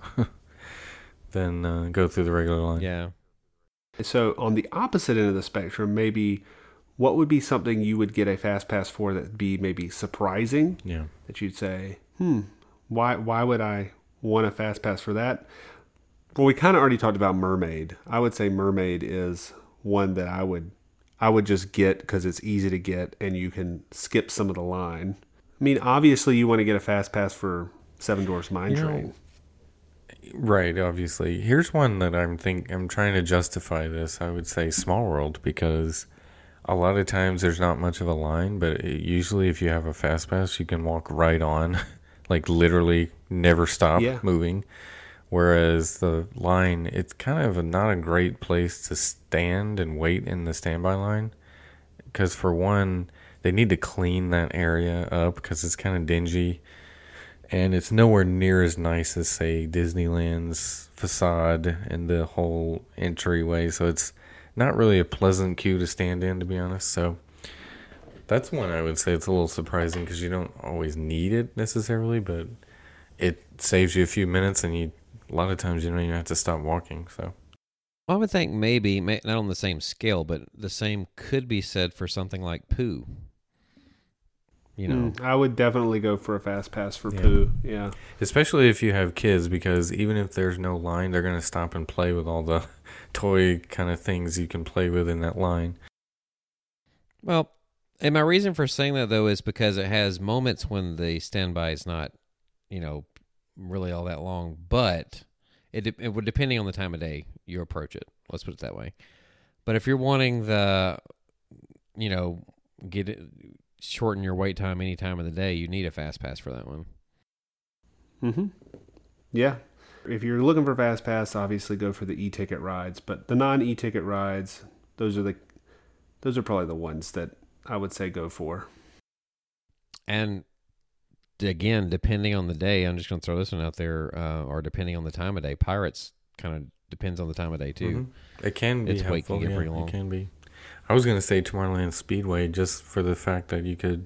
then go through the regular line. Yeah. So on the opposite end of the spectrum, maybe what would be something you would get a fast pass for that would be maybe surprising? Yeah. That you'd say, why would I want a fast pass for that? Well, we kind of already talked about Mermaid. I would say Mermaid is one that I would just get because it's easy to get and you can skip some of the line. I mean, obviously you want to get a fast pass for Seven Dwarfs Mine Train. Right, obviously. Here's one that I'm trying to justify this. I would say Small World, because a lot of times there's not much of a line, but usually if you have a fast pass, you can walk right on, like literally never stop moving. Whereas the line, it's kind of not a great place to stand and wait in the standby line, because for one, they need to clean that area up because it's kind of dingy. And it's nowhere near as nice as, say, Disneyland's facade and the whole entryway. So it's not really a pleasant queue to stand in, to be honest. So that's one I would say it's a little surprising, because you don't always need it necessarily, but it saves you a few minutes, and a lot of times you don't even have to stop walking. So I would think maybe, not on the same scale, but the same could be said for something like Pooh. I would definitely go for a fast pass for Pooh. Yeah. Especially if you have kids, because even if there's no line, they're going to stop and play with all the toy kind of things you can play with in that line. Well, and my reason for saying that, though, is because it has moments when the standby is not, really all that long, but it would, depending on the time of day you approach it. Let's put it that way. But if you're wanting the, get it, shorten your wait time any time of the day, you need a fast pass for that one. Mm-hmm. Yeah. If you're looking for fast pass, obviously go for the e-ticket rides. But the non-e-ticket rides, those are probably the ones that I would say go for. And again, depending on the day, I'm just going to throw this one out there, or depending on the time of day, Pirates kind of depends on the time of day too. Mm-hmm. It can be helpful. Wait can get pretty long. It can be. I was going to say Tomorrowland Speedway just for the fact that you could,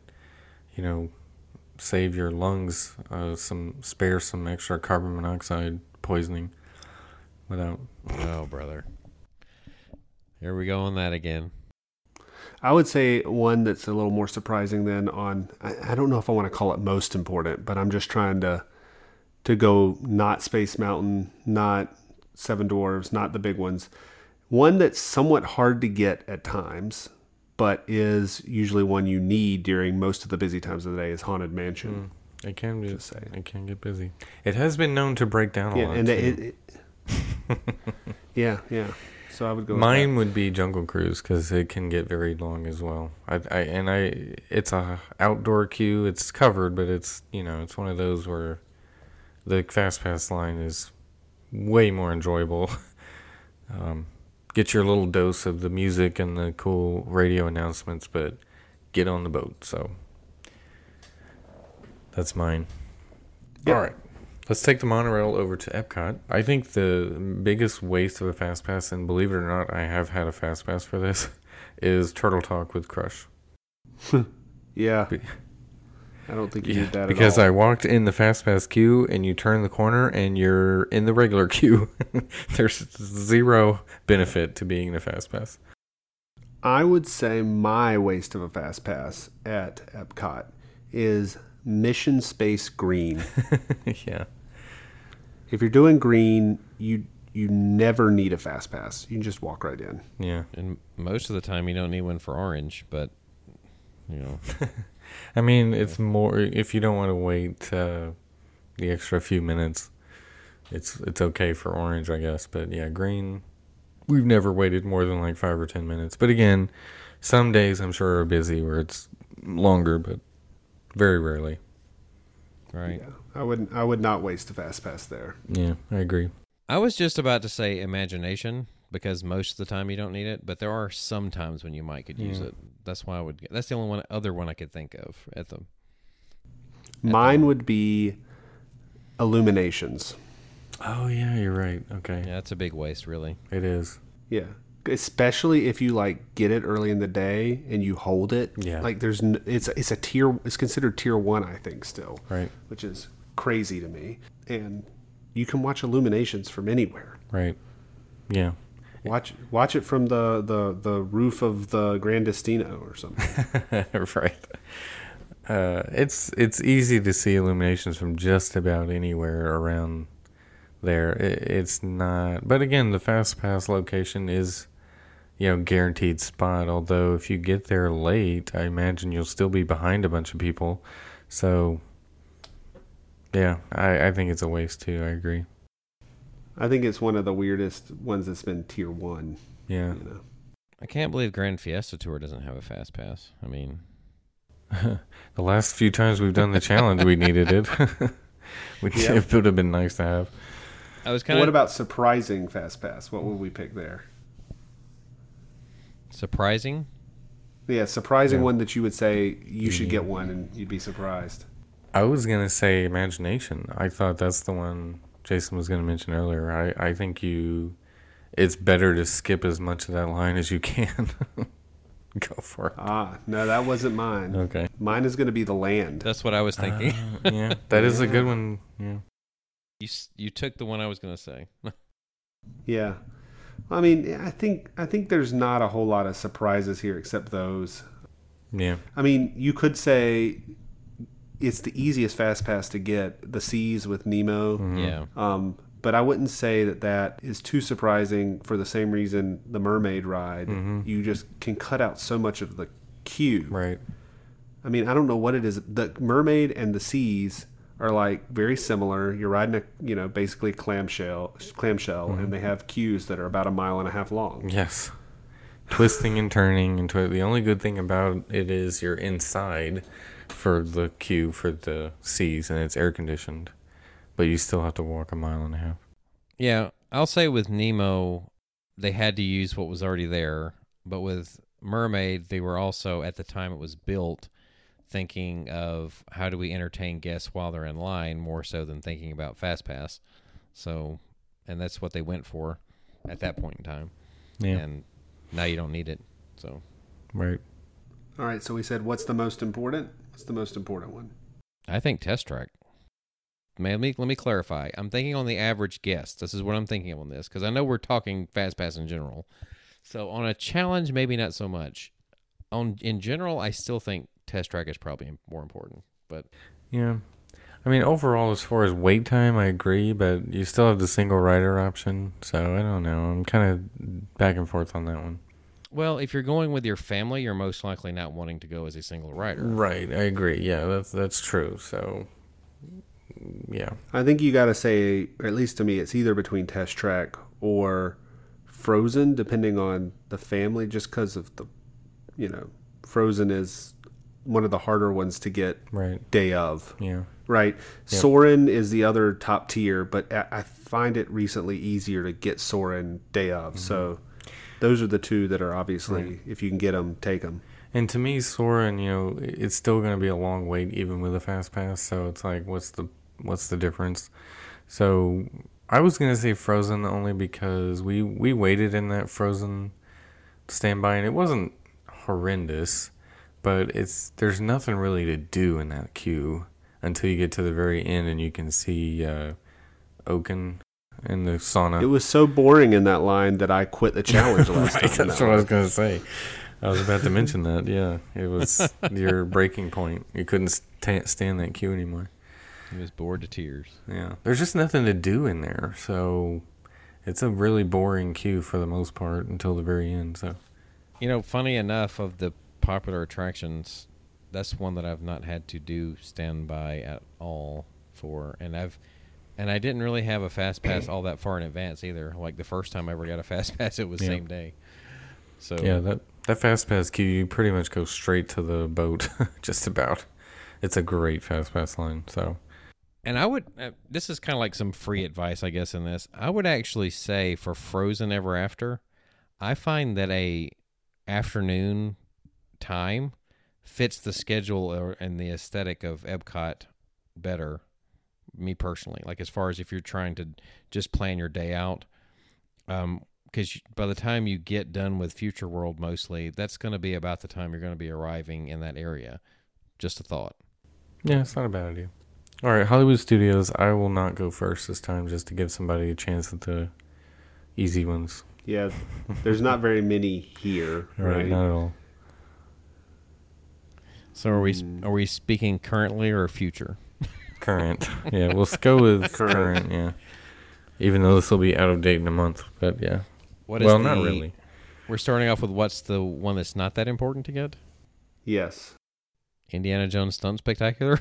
save your lungs some extra carbon monoxide poisoning without. Oh, brother. Here we go on that again. I would say one that's a little more surprising than on, I don't know if I want to call it most important, but I'm just trying to go not Space Mountain, not Seven Dwarfs, not the big ones. One that's somewhat hard to get at times, but is usually one you need during most of the busy times of the day is Haunted Mansion. It can be. It can get busy. It has been known to break down a lot. And yeah. So I would go. Mine would be Jungle Cruise because it can get very long as well. It's a outdoor queue. It's covered, but it's it's one of those where the fast pass line is way more enjoyable. Get your little dose of the music and the cool radio announcements, but get on the boat. So that's mine. Yep. All right. Let's take the monorail over to Epcot. I think the biggest waste of a fast pass, and believe it or not, I have had a fast pass for this, is Turtle Talk with Crush. Yeah. I don't think you did that at all. Because I walked in the fast pass queue, and you turn the corner, and you're in the regular queue. There's zero benefit to being in a fast pass. I would say my waste of a fast pass at Epcot is Mission Space Green. Yeah. If you're doing green, you never need a fast pass. You can just walk right in. Yeah. And most of the time you don't need one for orange, but I mean, it's more if you don't want to wait the extra few minutes. It's okay for orange, I guess, but yeah, green. We've never waited more than like 5 or 10 minutes. But again, some days I'm sure are busy where it's longer, but very rarely. Right. Yeah, I would not waste a fast pass there. Yeah, I agree. I was just about to say Imagination because most of the time you don't need it, but there are some times when you might could use it. That's why that's the only other one I could think of at the. Mine would be Illuminations. Oh yeah, you're right. Okay. Yeah, that's a big waste, really. It is. Yeah. Especially if you get it early in the day and you hold it. Yeah. It's a tier. It's considered tier 1, I think, still. Right. Which is crazy to me. And you can watch Illuminations from anywhere. Right. Yeah. Watch it from the roof of the Grandestino or something. Right. It's easy to see Illuminations from just about anywhere around there. It's not, but again, the fast pass location is guaranteed spot, although if you get there late, I imagine you'll still be behind a bunch of people. So yeah, I think it's a waste too. I agree. I think it's one of the weirdest ones that's been tier 1. Yeah. I can't believe Grand Fiesta Tour doesn't have a fast pass. I mean, the last few times we've done the challenge, we needed it. It would have been nice to have. What about surprising fast pass? What would we pick there? Surprising? Yeah, surprising one that you would say you should get one and you'd be surprised. I was going to say Imagination. I thought that's the one Jason was going to mention earlier. I think it's better to skip as much of that line as you can. Go for it. No, that wasn't mine. Okay. Mine is going to be The Land. That's what I was thinking. Yeah, that is a good one. Yeah. You took the one I was going to say. Yeah. I mean, I think there's not a whole lot of surprises here except those. Yeah. I mean, you could say it's the easiest fast pass to get, the Seas with Nemo. Mm-hmm. Yeah. But I wouldn't say that is too surprising for the same reason the Mermaid ride. Mm-hmm. You just can cut out so much of the queue. Right. I mean, I don't know what it is. The Mermaid and the Seas are like very similar. You're riding basically clamshell, and they have queues that are about 1.5 miles long. Yes. Twisting and turning. And the only good thing about it is you're inside for the queue for the Seas, and it's air conditioned. But you still have to walk 1.5 miles. Yeah, I'll say with Nemo, they had to use what was already there. But with Mermaid, they were also, at the time it was built, thinking of how do we entertain guests while they're in line more so than thinking about FastPass. So, and that's what they went for at that point in time. Yeah. And now you don't need it. So, Right. All right, so we said, what's the most important? What's the most important one? I think Test Track. Man, let me clarify. I'm thinking on the average guest. This is what I'm thinking on this, because I know we're talking FastPass in general. So on a challenge, maybe not so much. In general, I still think Test Track is probably more important. But Yeah. I mean, overall, as far as wait time, I agree, but you still have the single rider option. So I don't know. I'm kind of back and forth on that one. well, if you're going with your family, you're most likely not wanting to go as a single rider. Right. I agree. Yeah, that's true. So, yeah. I think you got to say, or at least to me, it's either between Test Track or Frozen, depending on the family, just because of the, Frozen is one of the harder ones to get Right. day of. Yeah. Right. Yep. Soarin' is the other top tier, but I find it recently easier to get Soarin' day of. So those are the two that are obviously, Right. if you can get them, take them. And to me, Soarin', it's still going to be a long wait even with a fast pass. So it's like, what's the difference? So I was going to say Frozen only because we waited in that Frozen standby, and it wasn't horrendous, but there's nothing really to do in that queue until you get to the very end and you can see Oaken in the sauna. It was so boring in that line that I quit the challenge last Right, time. that's what I was going to say. I was about to mention that. Yeah, it was your breaking point. You couldn't stand that queue anymore. He was bored to tears. Yeah, there's just nothing to do in there, so it's a really boring queue for the most part until the very end. So, Funny enough, of the popular attractions, that's one that I've not had to do standby at all for, and I didn't really have a fast pass all that far in advance either. Like the first time I ever got a fast pass, it was Yeah. same day. So yeah, that fast pass queue, you pretty much go straight to the boat, just about. It's a great fast pass line. So, and I would, this is kind of like some free advice, I guess, in this. I would actually say for Frozen Ever After, I find that a afternoon time fits the schedule and the aesthetic of Epcot better, me personally. Like as far as if you're trying to just plan your day out, because by the time you get done with Future World, mostly, that's going to be about the time you're going to be arriving in that area. Just a thought. yeah, it's not a bad idea. All right, Hollywood Studios, I will not go first this time just to give somebody a chance at the easy ones. Yeah, there's not very many here, right? Not at all. So are we speaking currently or future? Current. Yeah, we'll go with current, yeah. Even though this will be out of date in a month, but yeah. What is Not really. We're starting off with what's the one that's not that important to get? Yes. Indiana Jones Stunt Spectacular?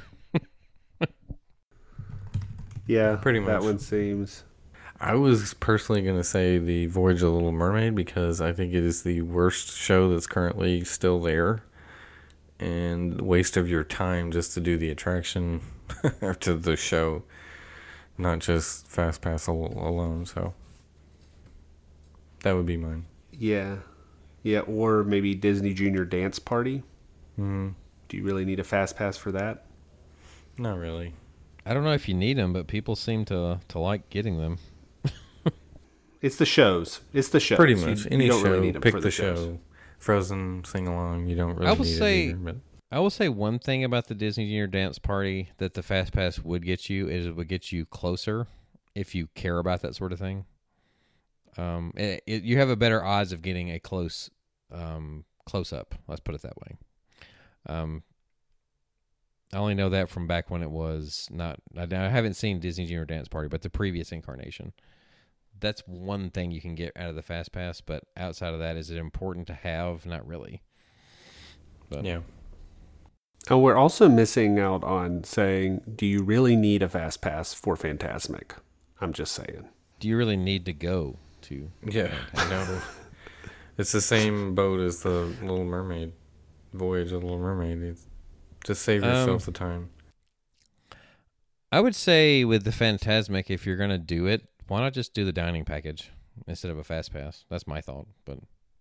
Yeah, Pretty that much. one seems. I was personally going to say the Voyage of the Little Mermaid because I think it is the worst show that's currently still there. And waste of your time just to do the attraction after the show, not just Fast Pass alone. So that would be mine. Yeah. Yeah, or maybe Disney Junior Dance Party. Mm-hmm. Do you really need a fast pass for that? Not really. I don't know if you need them, but people seem to like getting them. It's the shows. It's the shows. Pretty much. Any don't show, really need 'em pick for the shows. show. Frozen, sing along, you don't really I will need say- it either. But I will say one thing about the Disney Junior Dance Party that the Fast Pass would get you is it would get you closer if you care about that sort of thing. You have a better odds of getting a close up. Let's put it that way. I only know that from back when it was not. I haven't seen Disney Junior Dance Party, but the previous incarnation. That's one thing you can get out of the Fast Pass, but outside of that, is it important to have? Not really. But Yeah. Oh, we're also missing out on saying, do you really need a fast pass for Fantasmic? I'm just saying. do you really need to go to? Yeah. I know. It's the same boat as the Little Mermaid, Voyage of the Little Mermaid. Just save yourself the time. I would say with the Fantasmic, if you're gonna do it, why not just do the dining package instead of a fast pass? That's my thought. But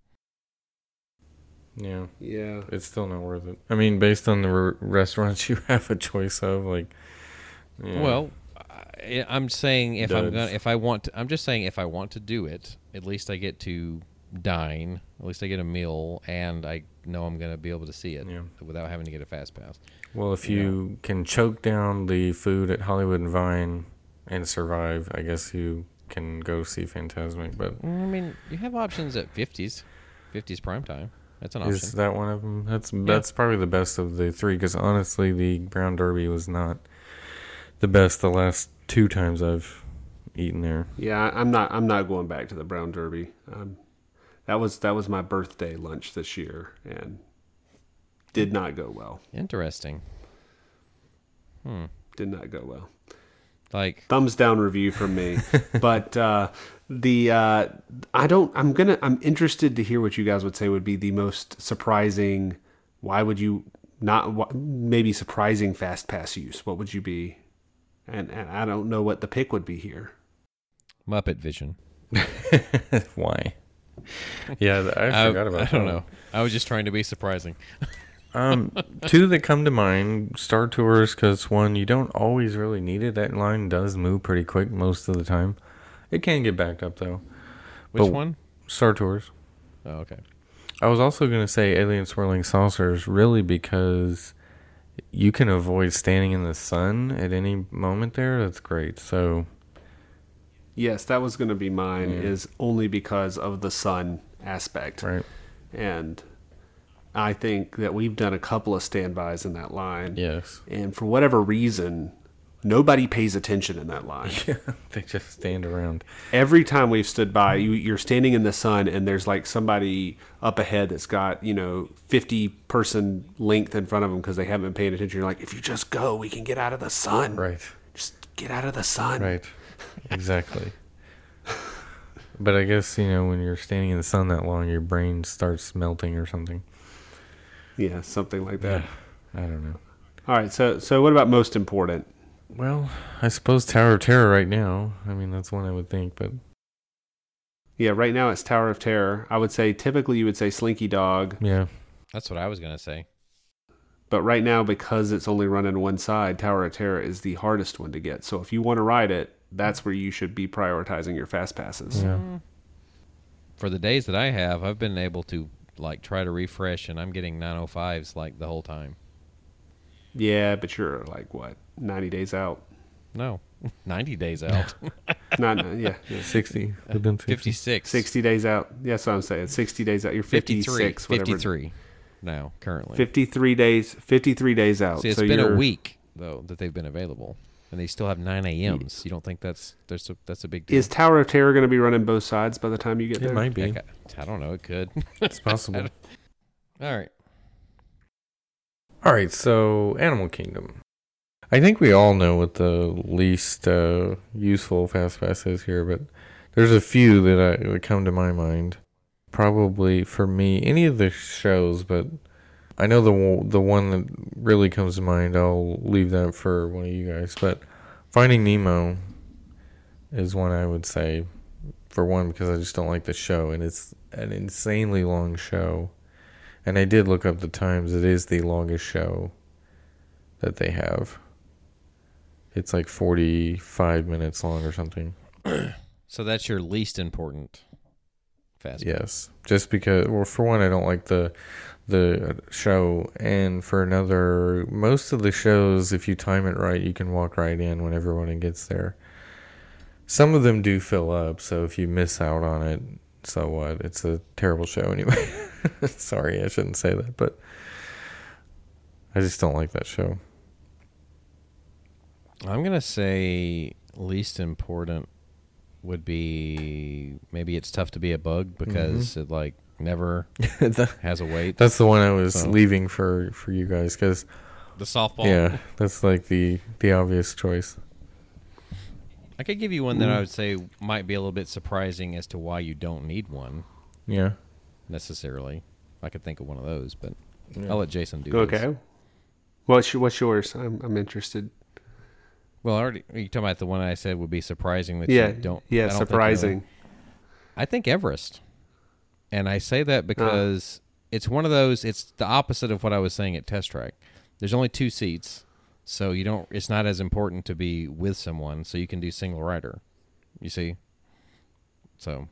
Yeah. Yeah. It's still not worth it. I mean, based on the restaurants you have a choice of, like, yeah. well, I'm saying if I'm Duds. gonna, if I want to, I'm just saying if I want to do it, at least I get to dine, at least I get a meal, and I know I'm gonna be able to see it Yeah. without having to get a fast pass. Well, if you can choke down the food at Hollywood and Vine and survive, I guess you can go see Fantasmic. But I mean, you have options at 50s primetime. That's an option. is that one of them? That's probably the best of the three. Because honestly, the Brown Derby was not the best the last 2 times I've eaten there. Yeah, I'm not going back to the Brown Derby. That was my birthday lunch this year and did not go well. Interesting. Did not go well. Like, Thumbs down review from me. But I'm interested to hear what you guys would say would be the most surprising. Why would you not maybe surprising fast pass use? What would you be? And I don't know what the pick would be here. Muppet Vision. Why? Yeah, I forgot about that. I don't know. I was just trying to be surprising. 2 that come to mind, Star Tours, because one, you don't always really need it. That line does move pretty quick most of the time. It can get backed up, though. Which But one? Star Tours. Oh, okay. I was also going to say Alien Swirling Saucers, really, because you can avoid standing in the sun at any moment there. That's great. So, Yes, that was going to be mine. Yeah. Is only because of the sun aspect. right. And I think that we've done a couple of standbys in that line. Yes. And for whatever reason, nobody pays attention in that line. They just stand around. Every time we've stood by, you're standing in the sun and there's like somebody up ahead that's got, 50 person length in front of them because they haven't been paying attention. You're like, if you just go, we can get out of the sun. Right. Just get out of the sun. Right. Exactly. But I guess, when you're standing in the sun that long, your brain starts melting or something. Yeah, something like that. I don't know. All right, so what about most important? Well, I suppose Tower of Terror right now. I mean, that's one I would think, but Yeah, right now it's Tower of Terror. I would say typically you would say Slinky Dog, yeah. That's what I was going to say. but right now because it's only running one side, Tower of Terror is the hardest one to get. So if you want to ride it, that's where you should be prioritizing your fast passes. Yeah. For the days that I have, I've been able to try to refresh, and I'm getting 905s the whole time. Yeah, but you're like what, 90 days out? No, 90 days out. Yeah. 60. We've been 60. 56. 60 days out. Yeah, that's what I'm saying. 60 days out. You're 56, 53 now, currently. 53 days out. See, it's so been a you're- week, though, that they've been available. And they still have 9 a.m.s. You don't think that's a big deal? Is Tower of Terror going to be running both sides by the time you get there? It might be. Heck, I don't know. It could. It's possible. All right. All right, so Animal Kingdom. I think we all know what the least useful Fast Pass is here, but there's a few that come to my mind. Probably for me, any of the shows, but I know the one that really comes to mind. I'll leave that for one of you guys. But Finding Nemo is one I would say, for one, because I just don't like the show, and it's an insanely long show. And I did look up the times. It is the longest show that they have. It's like 45 minutes long or something. So that's your least important fast pass. Yes. Just because, well, for one, I don't like the show. And for another, most of the shows, if you time it right, you can walk right in when everyone gets there. Some of them do fill up, so if you miss out on it, so what? It's a terrible show anyway. Sorry, I shouldn't say that, but I just don't like that show. I'm going to say least important would be maybe It's Tough to Be a Bug because it never has a wait. That's the one I was So- leaving for you guys because The softball. yeah, that's like the obvious choice. I could give you one that I would say might be a little bit surprising as to why you don't need one Yeah. necessarily. I could think of one of those, but Yeah. I'll let Jason do this. Okay. What's yours? I'm interested. Well, are you talking about the one I said would be surprising that Yeah. you don't? Yeah. I don't think you Surprising. know. I think Everest, and I say that because it's one of those. It's the opposite of what I was saying at Test Track. There's only 2 seats, so you don't. It's not as important to be with someone, so you can do single rider. You see, so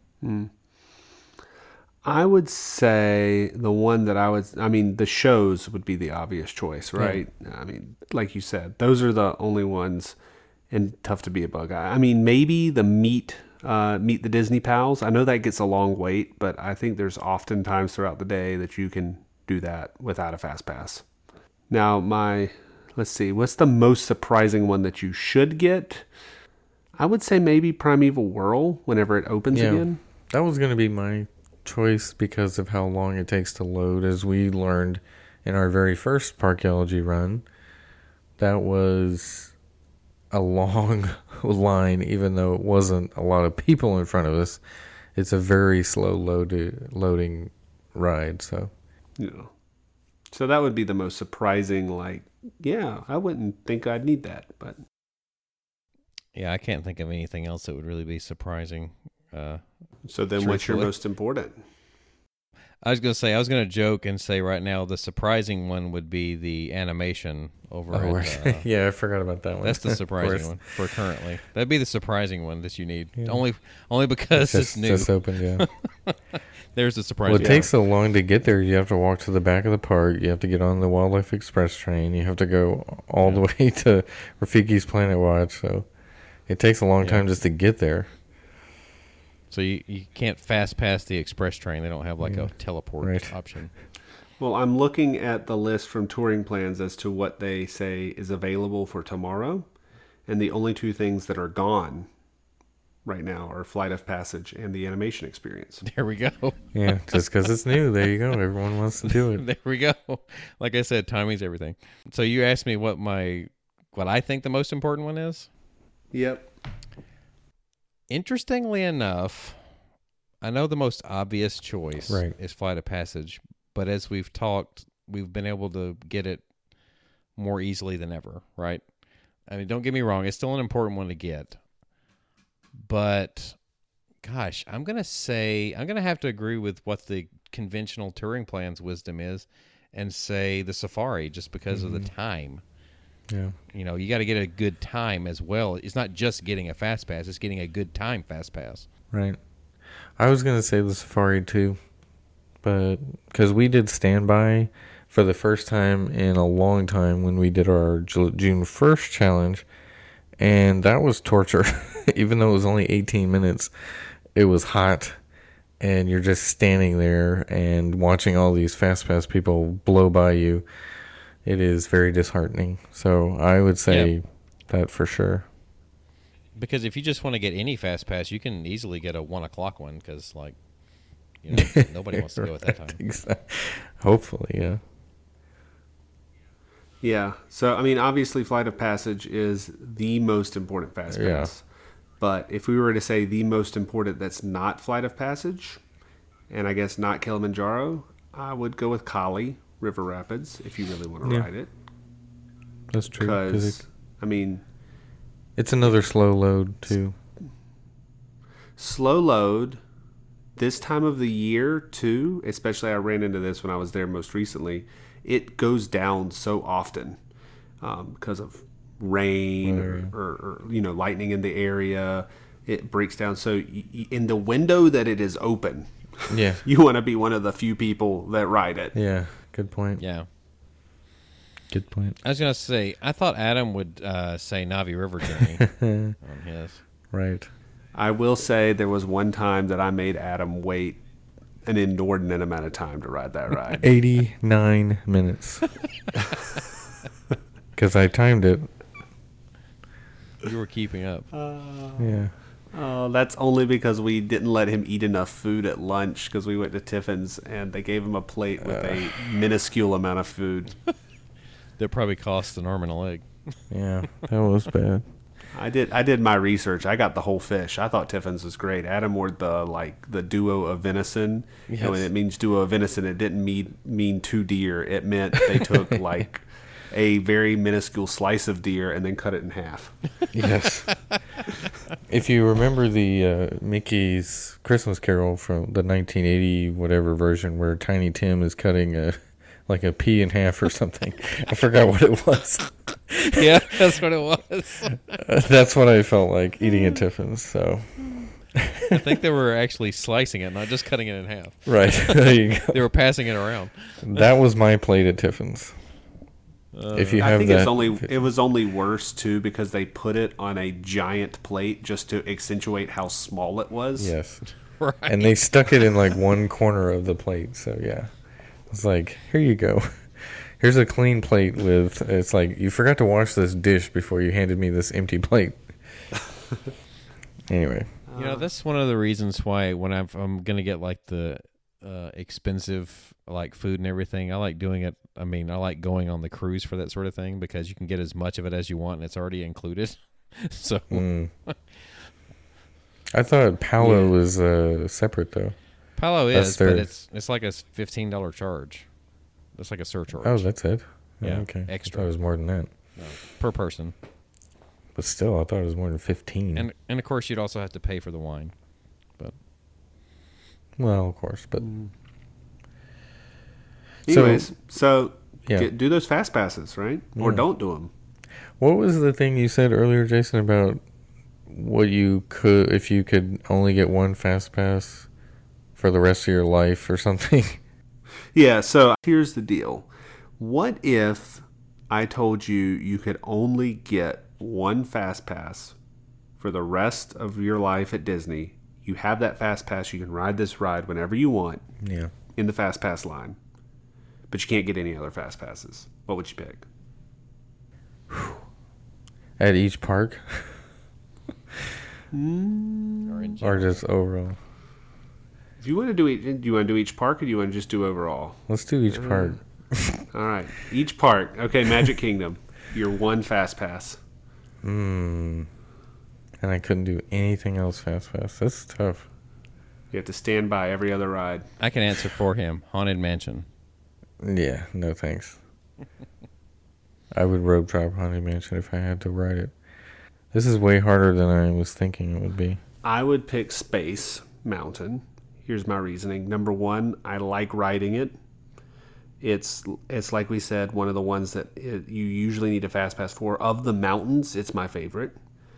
I would say the one that I mean, the shows would be the obvious choice, right? I mean, like you said, those are the only ones, and tough to be a bug eye. I mean, maybe the Meet the Disney Pals. I know that gets a long wait, but I think there's often times throughout the day that you can do that without a fast pass. Now, let's see, what's the most surprising one that you should get? I would say maybe Primeval Whirl whenever it opens Yeah. again. That was going to be my choice because of how long it takes to load. As we learned in our very first Parkeology run, that was a long line, even though it wasn't a lot of people in front of us. It's a very slow loading ride. So Yeah. So that would be the most surprising, like, yeah, I wouldn't think I'd need that, but yeah, I can't think of anything else that would really be surprising. so then what's your Truthfully. most important? I was going to joke and say right now the surprising one would be the animation over at, yeah, I forgot about that one. that's the Of surprising course. one for currently. That'd be the surprising one that you need. Yeah. Only because it's new. Just opened, yeah. There's the Well, surprising it takes so long to get there. You have to walk to the back of the park. You have to get on the Wildlife Express train. You have to go all the way to Rafiki's Planet Watch. So it takes a long time just to get there. So you can't fast pass the express train. They don't have like a teleport Right. option. Well, I'm looking at the list from Touring Plans as to what they say is available for tomorrow, and the only 2 things that are gone right now are Flight of Passage and the animation experience. There we go. Yeah, just because it's new. There you go. Everyone wants to do it. There we go. Like I said, timing's everything. So you asked me what I think the most important one is. Yep. Interestingly enough, I know the most obvious choice Right. is Flight of Passage, but as we've talked, we've been able to get it more easily than ever, right? I mean, don't get me wrong, it's still an important one to get. But gosh, I'm going to have to agree with what the conventional Touring Plans wisdom is and say the Safari just because of the time. Yeah. You know, you got to get a good time as well. It's not just getting a fast pass; it's getting a good time fast pass. Right. I was going to say the Safari too, but because we did standby for the first time in a long time when we did our June 1st challenge, and that was torture. Even though it was only 18 minutes, it was hot, and you're just standing there and watching all these fast pass people blow by you. It is very disheartening. So I would say that for sure. Because if you just want to get any fast pass, you can easily get a 1 o'clock one. Because nobody wants to go at that time. Exactly. Hopefully, yeah. Yeah. So, I mean, obviously, Flight of Passage is the most important fast pass. Yeah. But if we were to say the most important that's not Flight of Passage, and I guess not Kilimanjaro, I would go with Kali River Rapids if you really want to Yeah. ride it. That's true. 'Cause Because, I mean, it's another slow load too. slow load this time of the year too, especially I ran into this when I was there most recently. It goes down so often because of rain or lightning in the area. It breaks down. So in the window that it is open, Yeah. you want to be one of the few people that ride it. Yeah. Good point. Yeah. Good point. I was going to say, I thought Adam would say Navi River Journey on his. Right. I will say there was one time that I made Adam wait an inordinate amount of time to ride that ride. 89 minutes. Because I timed it. You were keeping up. Yeah. Oh, that's only because we didn't let him eat enough food at lunch because we went to Tiffin's and they gave him a plate with a minuscule amount of food. That probably cost an arm and a leg. Yeah, that was bad. I did my research. I got the whole fish. I thought Tiffin's was great. Adam ordered the duo of venison. Yes. And when it means duo of venison, it didn't mean two deer. It meant they took like a very minuscule slice of deer and then cut it in half. Yes. If you remember the Mickey's Christmas Carol from the 1980 whatever version where Tiny Tim is cutting a pea in half or something. I forgot what it was. Yeah, that's what it was. That's what I felt like eating at Tiffin's. So I think they were actually slicing it, not just cutting it in half. right, there you go. They were passing it around. That was my plate at Tiffin's. If you I have think that, it was only worse too because they put it on a giant plate just to accentuate how small it was. yes, Right. and they stuck it in like one corner of the plate. So yeah, it's like, here you go. Here's a clean plate with. It's like, you forgot to wash this dish before you handed me this empty plate. Anyway, You know, that's one of the reasons why when I'm going to get like the expensive like food and everything, I like doing it. I mean, I like going on the cruise for that sort of thing because you can get as much of it as you want and it's already included. So I thought Palo was separate though. Palo That's is, their- but it's like a $15 charge. It's like a surcharge. Oh, that's it. Yeah, Okay. extra. I thought it was more than that. per person. But still, I thought it was more than 15. And of course, you'd also have to pay for the wine. But well, of course, but Anyways, so yeah. do those fast passes, right? Or Yeah. don't do them. What was the thing you said earlier, Jason, about what you could, if you could only get one fast pass for the rest of your life or something? Yeah, so here's the deal. What if I told you you could only get one fast pass for the rest of your life at Disney? You have that fast pass, you can ride this ride whenever you want Yeah. in the fast pass line. But you can't get any other fast passes. What would you pick? At each park? or in Or just overall? If you want to do each park or do you want to just do overall? Let's do each park. All right. Each park. Okay, Magic Kingdom. Your one fast pass. And I couldn't do anything else fast pass. That's tough. You have to stand by every other ride. I can answer for him. Haunted Mansion. Yeah, no thanks. I would rope drop Haunted Mansion if I had to ride it. This is way harder than I was thinking it would be. I would pick Space Mountain. Here's my reasoning. Number one, I like riding it. It's like we said, one of the ones that you usually need a fast pass for. Of the mountains, it's my favorite.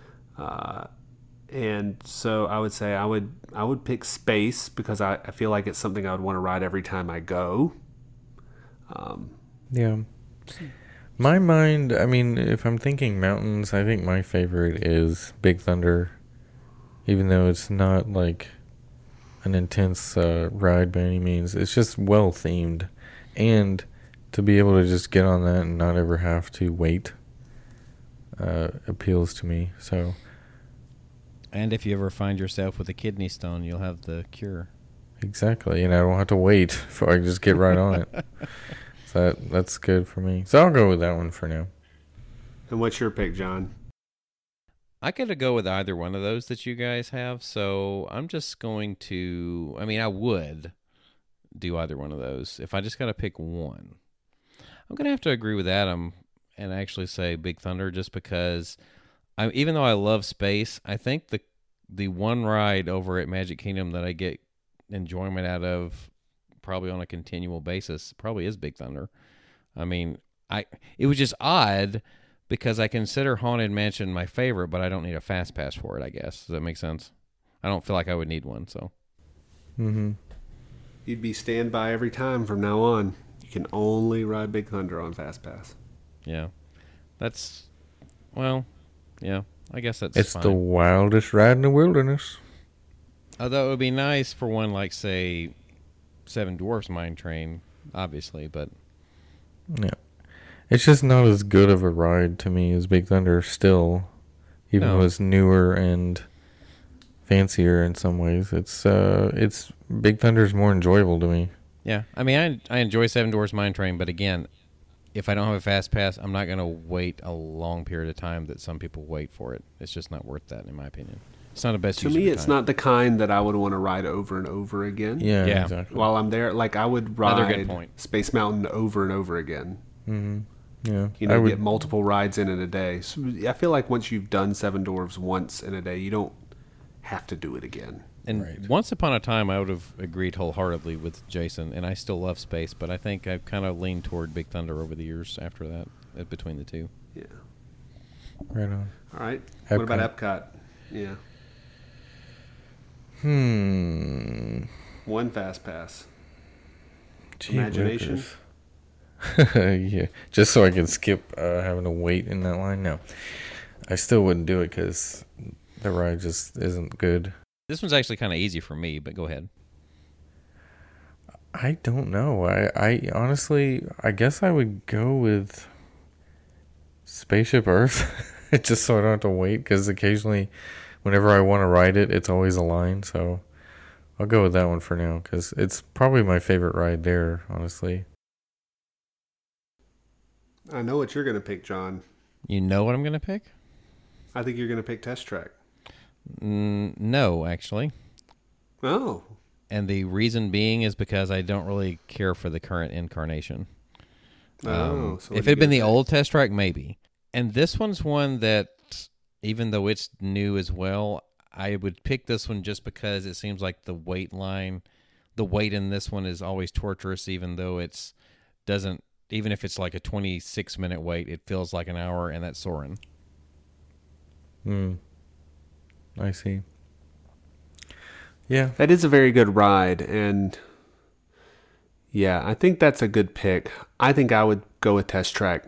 And so I would say I would pick Space because I feel like it's something I would want to ride every time I go. Yeah. My mind, I mean, if I'm thinking mountains, I think my favorite is Big Thunder. Even though it's not like an intense ride by any means. It's just well themed. And to be able to just get on that and not ever have to wait appeals to me. So And if you ever find yourself with a kidney stone, you'll have the cure. exactly. And I don't have to wait before I just get right on it. So that's good for me. So I'll go with that one for now. And what's your pick, John? I could go with either one of those that you guys have, so I'm just going to... I mean, I would do either one of those. If I just got to pick one, I'm going to have to agree with Adam and actually say Big Thunder just because, even though I love Space, I think the one ride over at Magic Kingdom that I get enjoyment out of probably on a continual basis probably is Big Thunder. I mean, it was just odd because I consider Haunted Mansion my favorite, but I don't need a fast pass for it, I guess. Does that make sense? I don't feel like I would need one, so. Mm-hmm. You'd be standby every time from now on. You can only ride Big Thunder on fast pass. Yeah. That's, well, yeah, I guess that's It's fine. the wildest ride in the wilderness. Although it would be nice for one like, say, Seven Dwarfs Mine Train, obviously, but... Yeah. It's just not as good of a ride to me as Big Thunder still, even No. though it's newer and fancier in some ways. It's Big Thunder's more enjoyable to me. Yeah, I mean, I enjoy Seven Dwarfs Mine Train, but again, if I don't have a fast pass, I'm not going to wait a long period of time that some people wait for it. It's just not worth that, in my opinion. It's not the best. To me, it's not the kind that I would want to ride over and over again. Yeah, Yeah. exactly. While I'm there, like I would Another good ride point. Space Mountain over and over again. Yeah, You know, get multiple rides in a day. So I feel like once you've done Seven Dwarfs once in a day, you don't have to do it again. And once upon a time, I would have agreed wholeheartedly with Jason, and I still love space, but I think I've kind of leaned toward Big Thunder over the years after that, between the two. Yeah. Right on. All right. Epcot. What about Epcot? Yeah. One fast pass. Gee Imagination. whippers. Yeah, just so I can skip having to wait in that line. No, I still wouldn't do it because the ride just isn't good. This one's actually kind of easy for me, but go ahead. I don't know. I honestly, I guess I would go with Spaceship Earth, just so I don't have to wait. Because occasionally, whenever I want to ride it, it's always a line. So I'll go with that one for now because it's probably my favorite ride there. Honestly. I know what you're going to pick, John. You know what I'm going to pick? I think you're going to pick Test Track. No, actually. Oh. And the reason being is because I don't really care for the current incarnation. So if it had been the old Test Track, maybe. And this one's one that, even though it's new as well, I would pick this one just because it seems like the wait in this one is always torturous, even though even if it's like a 26-minute wait, it feels like an hour, and that's Soarin'. I see. Yeah. That is a very good ride, and yeah, I think that's a good pick. I think I would go with Test Track.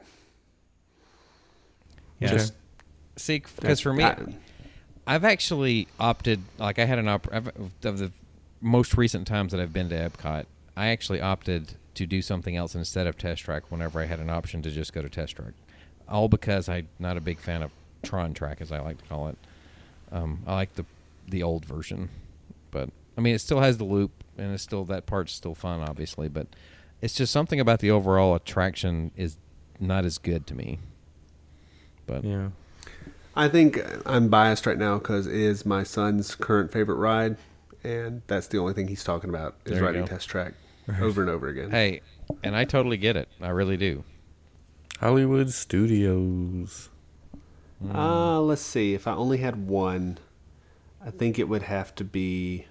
Yeah. Just see, because for me, I've actually opted, like I had of the most recent times that I've been to Epcot, I actually opted to do something else instead of Test Track whenever I had an option to just go to Test Track. All because I'm not a big fan of Tron Track, as I like to call it. I like the old version. But, I mean, it still has the loop, and it's still, that part's still fun, obviously. But it's just something about the overall attraction is not as good to me. But Yeah. I think I'm biased right now because it is my son's current favorite ride, and that's the only thing he's talking about is There you riding go. Test Track over and over again. hey, and I totally get it. I really do. Hollywood Studios. Let's see. If I only had one, I think it would have to be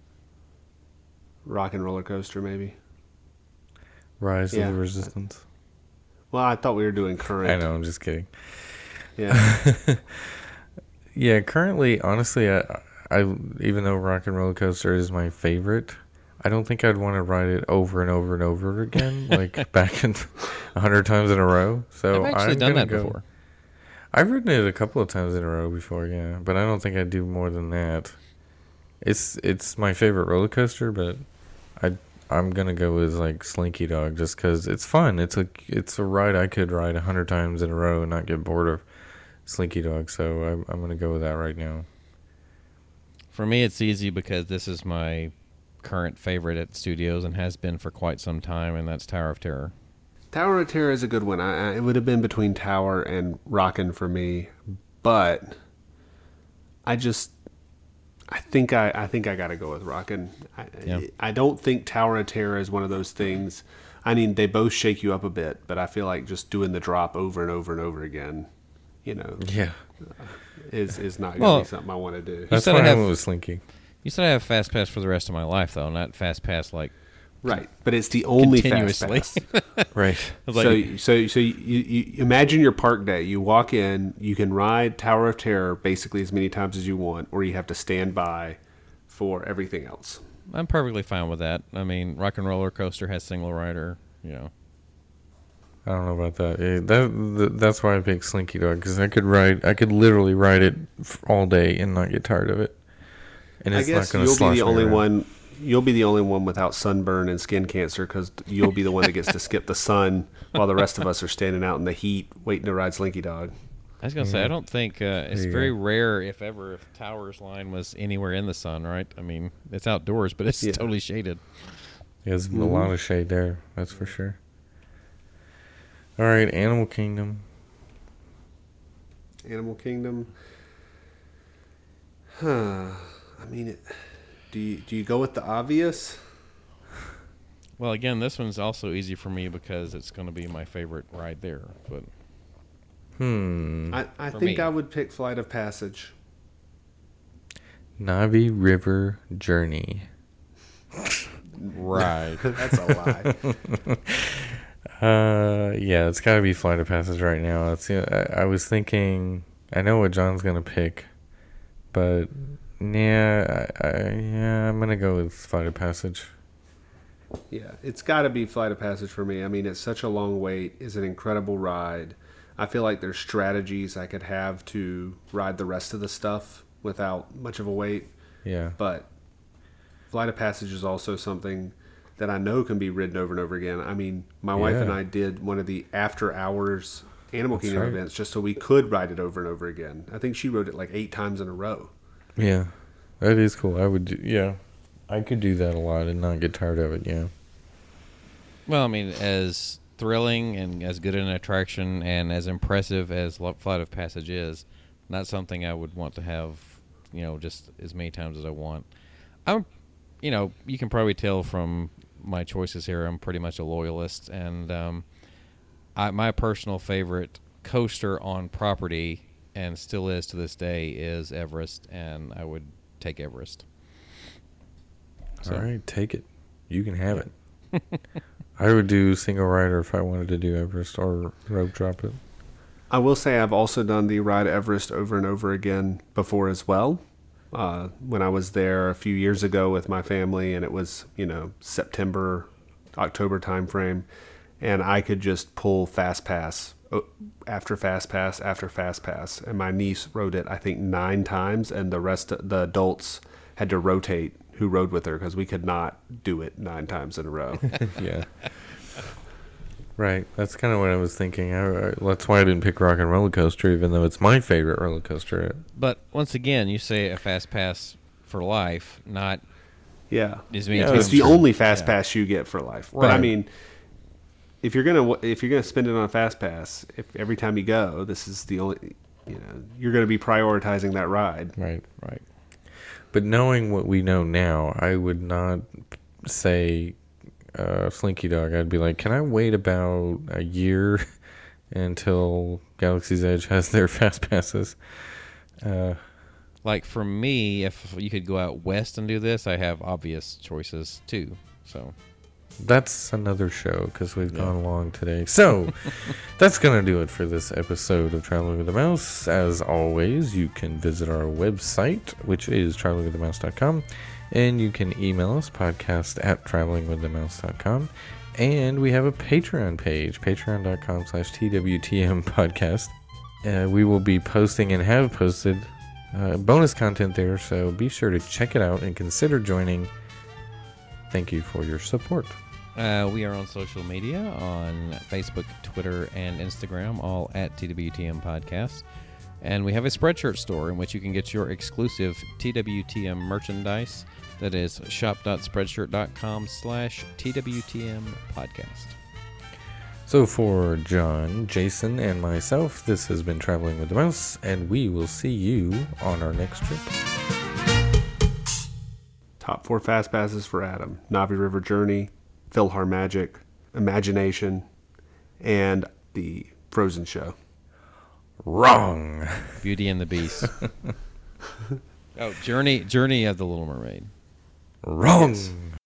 Rock and Roller Coaster, maybe. Rise Yeah. of the Resistance. Well, I thought we were doing current. I know, I'm just kidding. Yeah. Yeah, currently, honestly, I even though Rock and Roller Coaster is my favorite, I don't think I'd want to ride it over and over and over again, like back in 100 times in a row. So I've actually I'm done gonna that go- before. I've ridden it a couple of times in a row before, yeah, but I don't think I'd do more than that. It's my favorite roller coaster, but I'm gonna go with like Slinky Dog just because it's fun. It's a ride I could ride 100 times in a row and not get bored of Slinky Dog. So I'm gonna go with that right now. For me, it's easy because this is my current favorite at studios and has been for quite some time, and that's Tower of Terror. Tower of Terror is a good one. It would have been between Tower and Rockin' for me, but I think I got to go with Rockin'. Yeah. I don't think Tower of Terror is one of those things. I mean, they both shake you up a bit, but I feel like just doing the drop over and over and over again, Yeah, is not going to Well, be something I want to do. that's said why I I have- went with Slinky. You said I have Fast Pass for the rest of my life, though, not Fast Pass like Right, but it's the only fast continuously. pass. Right. I was like, So you imagine your park day. You walk in, you can ride Tower of Terror basically as many times as you want, or you have to stand by for everything else. I'm perfectly fine with that. I mean, Rock and Roller Coaster has single rider, I don't know about that. That's why I picked Slinky Dog because I could literally ride it all day and not get tired of it. And I it's guess not going to you'll be the only around. one. You'll be the only one without sunburn and skin cancer because you'll be the one that gets to skip the sun while the rest of us are standing out in the heat waiting to ride Slinky Dog. I was going to say, I don't think it's you very go. rare, if ever, if Towers line was anywhere in the sun, right? I mean, it's outdoors, but it's totally shaded. There's a lot of shade there, that's for sure. All right, Animal Kingdom. Animal Kingdom. Huh. I mean, do you go with the obvious? Well, again, this one's also easy for me because it's going to be my favorite ride there. But I For think me. I would pick Flight of Passage. Navi River Journey. right. That's a lie. Yeah, it's got to be Flight of Passage right now. I was thinking, I know what John's gonna pick, but yeah, I'm gonna go with Flight of Passage. Yeah, it's got to be Flight of Passage for me. I mean, it's such a long wait. It's an incredible ride. I feel like there's strategies I could have to ride the rest of the stuff without much of a wait. Yeah, But Flight of Passage is also something that I know can be ridden over and over again. I mean, my wife and Yeah. I did one of the after hours Animal That's Kingdom right. events just so we could ride it over and over again. I think she rode it like 8 times in a row. yeah, that is cool. I could do that a lot and not get tired of it. Yeah, Well, I mean, as thrilling and as good an attraction and as impressive as Flight of Passage is, not something I would want to have, just as many times as I want. You can probably tell from my choices here, I'm pretty much a loyalist, and my personal favorite coaster on property, and still is to this day, is Everest, and I would take Everest. So- all right, take it. You can have it. I would do single rider if I wanted to do Everest or rope drop it. I will say I've also done the Ride Everest over and over again before as well. When I was there a few years ago with my family, and it was, September, October timeframe, and I could just pull Fast Pass after Fast Pass after Fast Pass. And my niece rode it, I think, 9 times, and the rest of the adults had to rotate who rode with her because we could not do it 9 times in a row. Yeah. Right. That's kind of what I was thinking. That's why I didn't pick Rock and Roller Coaster, even though it's my favorite roller coaster. But once again, you say a fast pass for life, not Yeah. as many Yeah, times. It's the true. only Fast Yeah. Pass you get for life. But I Right. mean, if you're gonna spend it on a Fast Pass, if every time you go, this is the only, you're gonna be prioritizing that ride. Right. But knowing what we know now, I would not say Slinky Dog. I'd be like, can I wait about a year until Galaxy's Edge has their fast passes? Like for me, if you could go out west and do this, I have obvious choices too. So That's another show because we've gone long today. So that's going to do it for this episode of Traveling with the Mouse. As always, you can visit our website, which is travelingwiththemouse.com, and you can email us, podcast@travelingwiththemouse.com. And we have a Patreon page, patreon.com/TWTM podcast. We will be posting and have posted bonus content there, so be sure to check it out and consider joining. Thank you for your support. we are on social media on Facebook, Twitter, and Instagram, all at TWTM Podcast. And we have a Spreadshirt store in which you can get your exclusive TWTM merchandise. That is shop.spreadshirt.com/TWTM podcast. So for John, Jason, and myself, this has been Traveling with the Mouse, and we will see you on our next trip. Top 4 Fast Passes for Adam: Navi River Journey, PhilharMagic, Imagination, and the Frozen show. Wrong. Beauty and the Beast. Journey of the Little Mermaid. Wrong.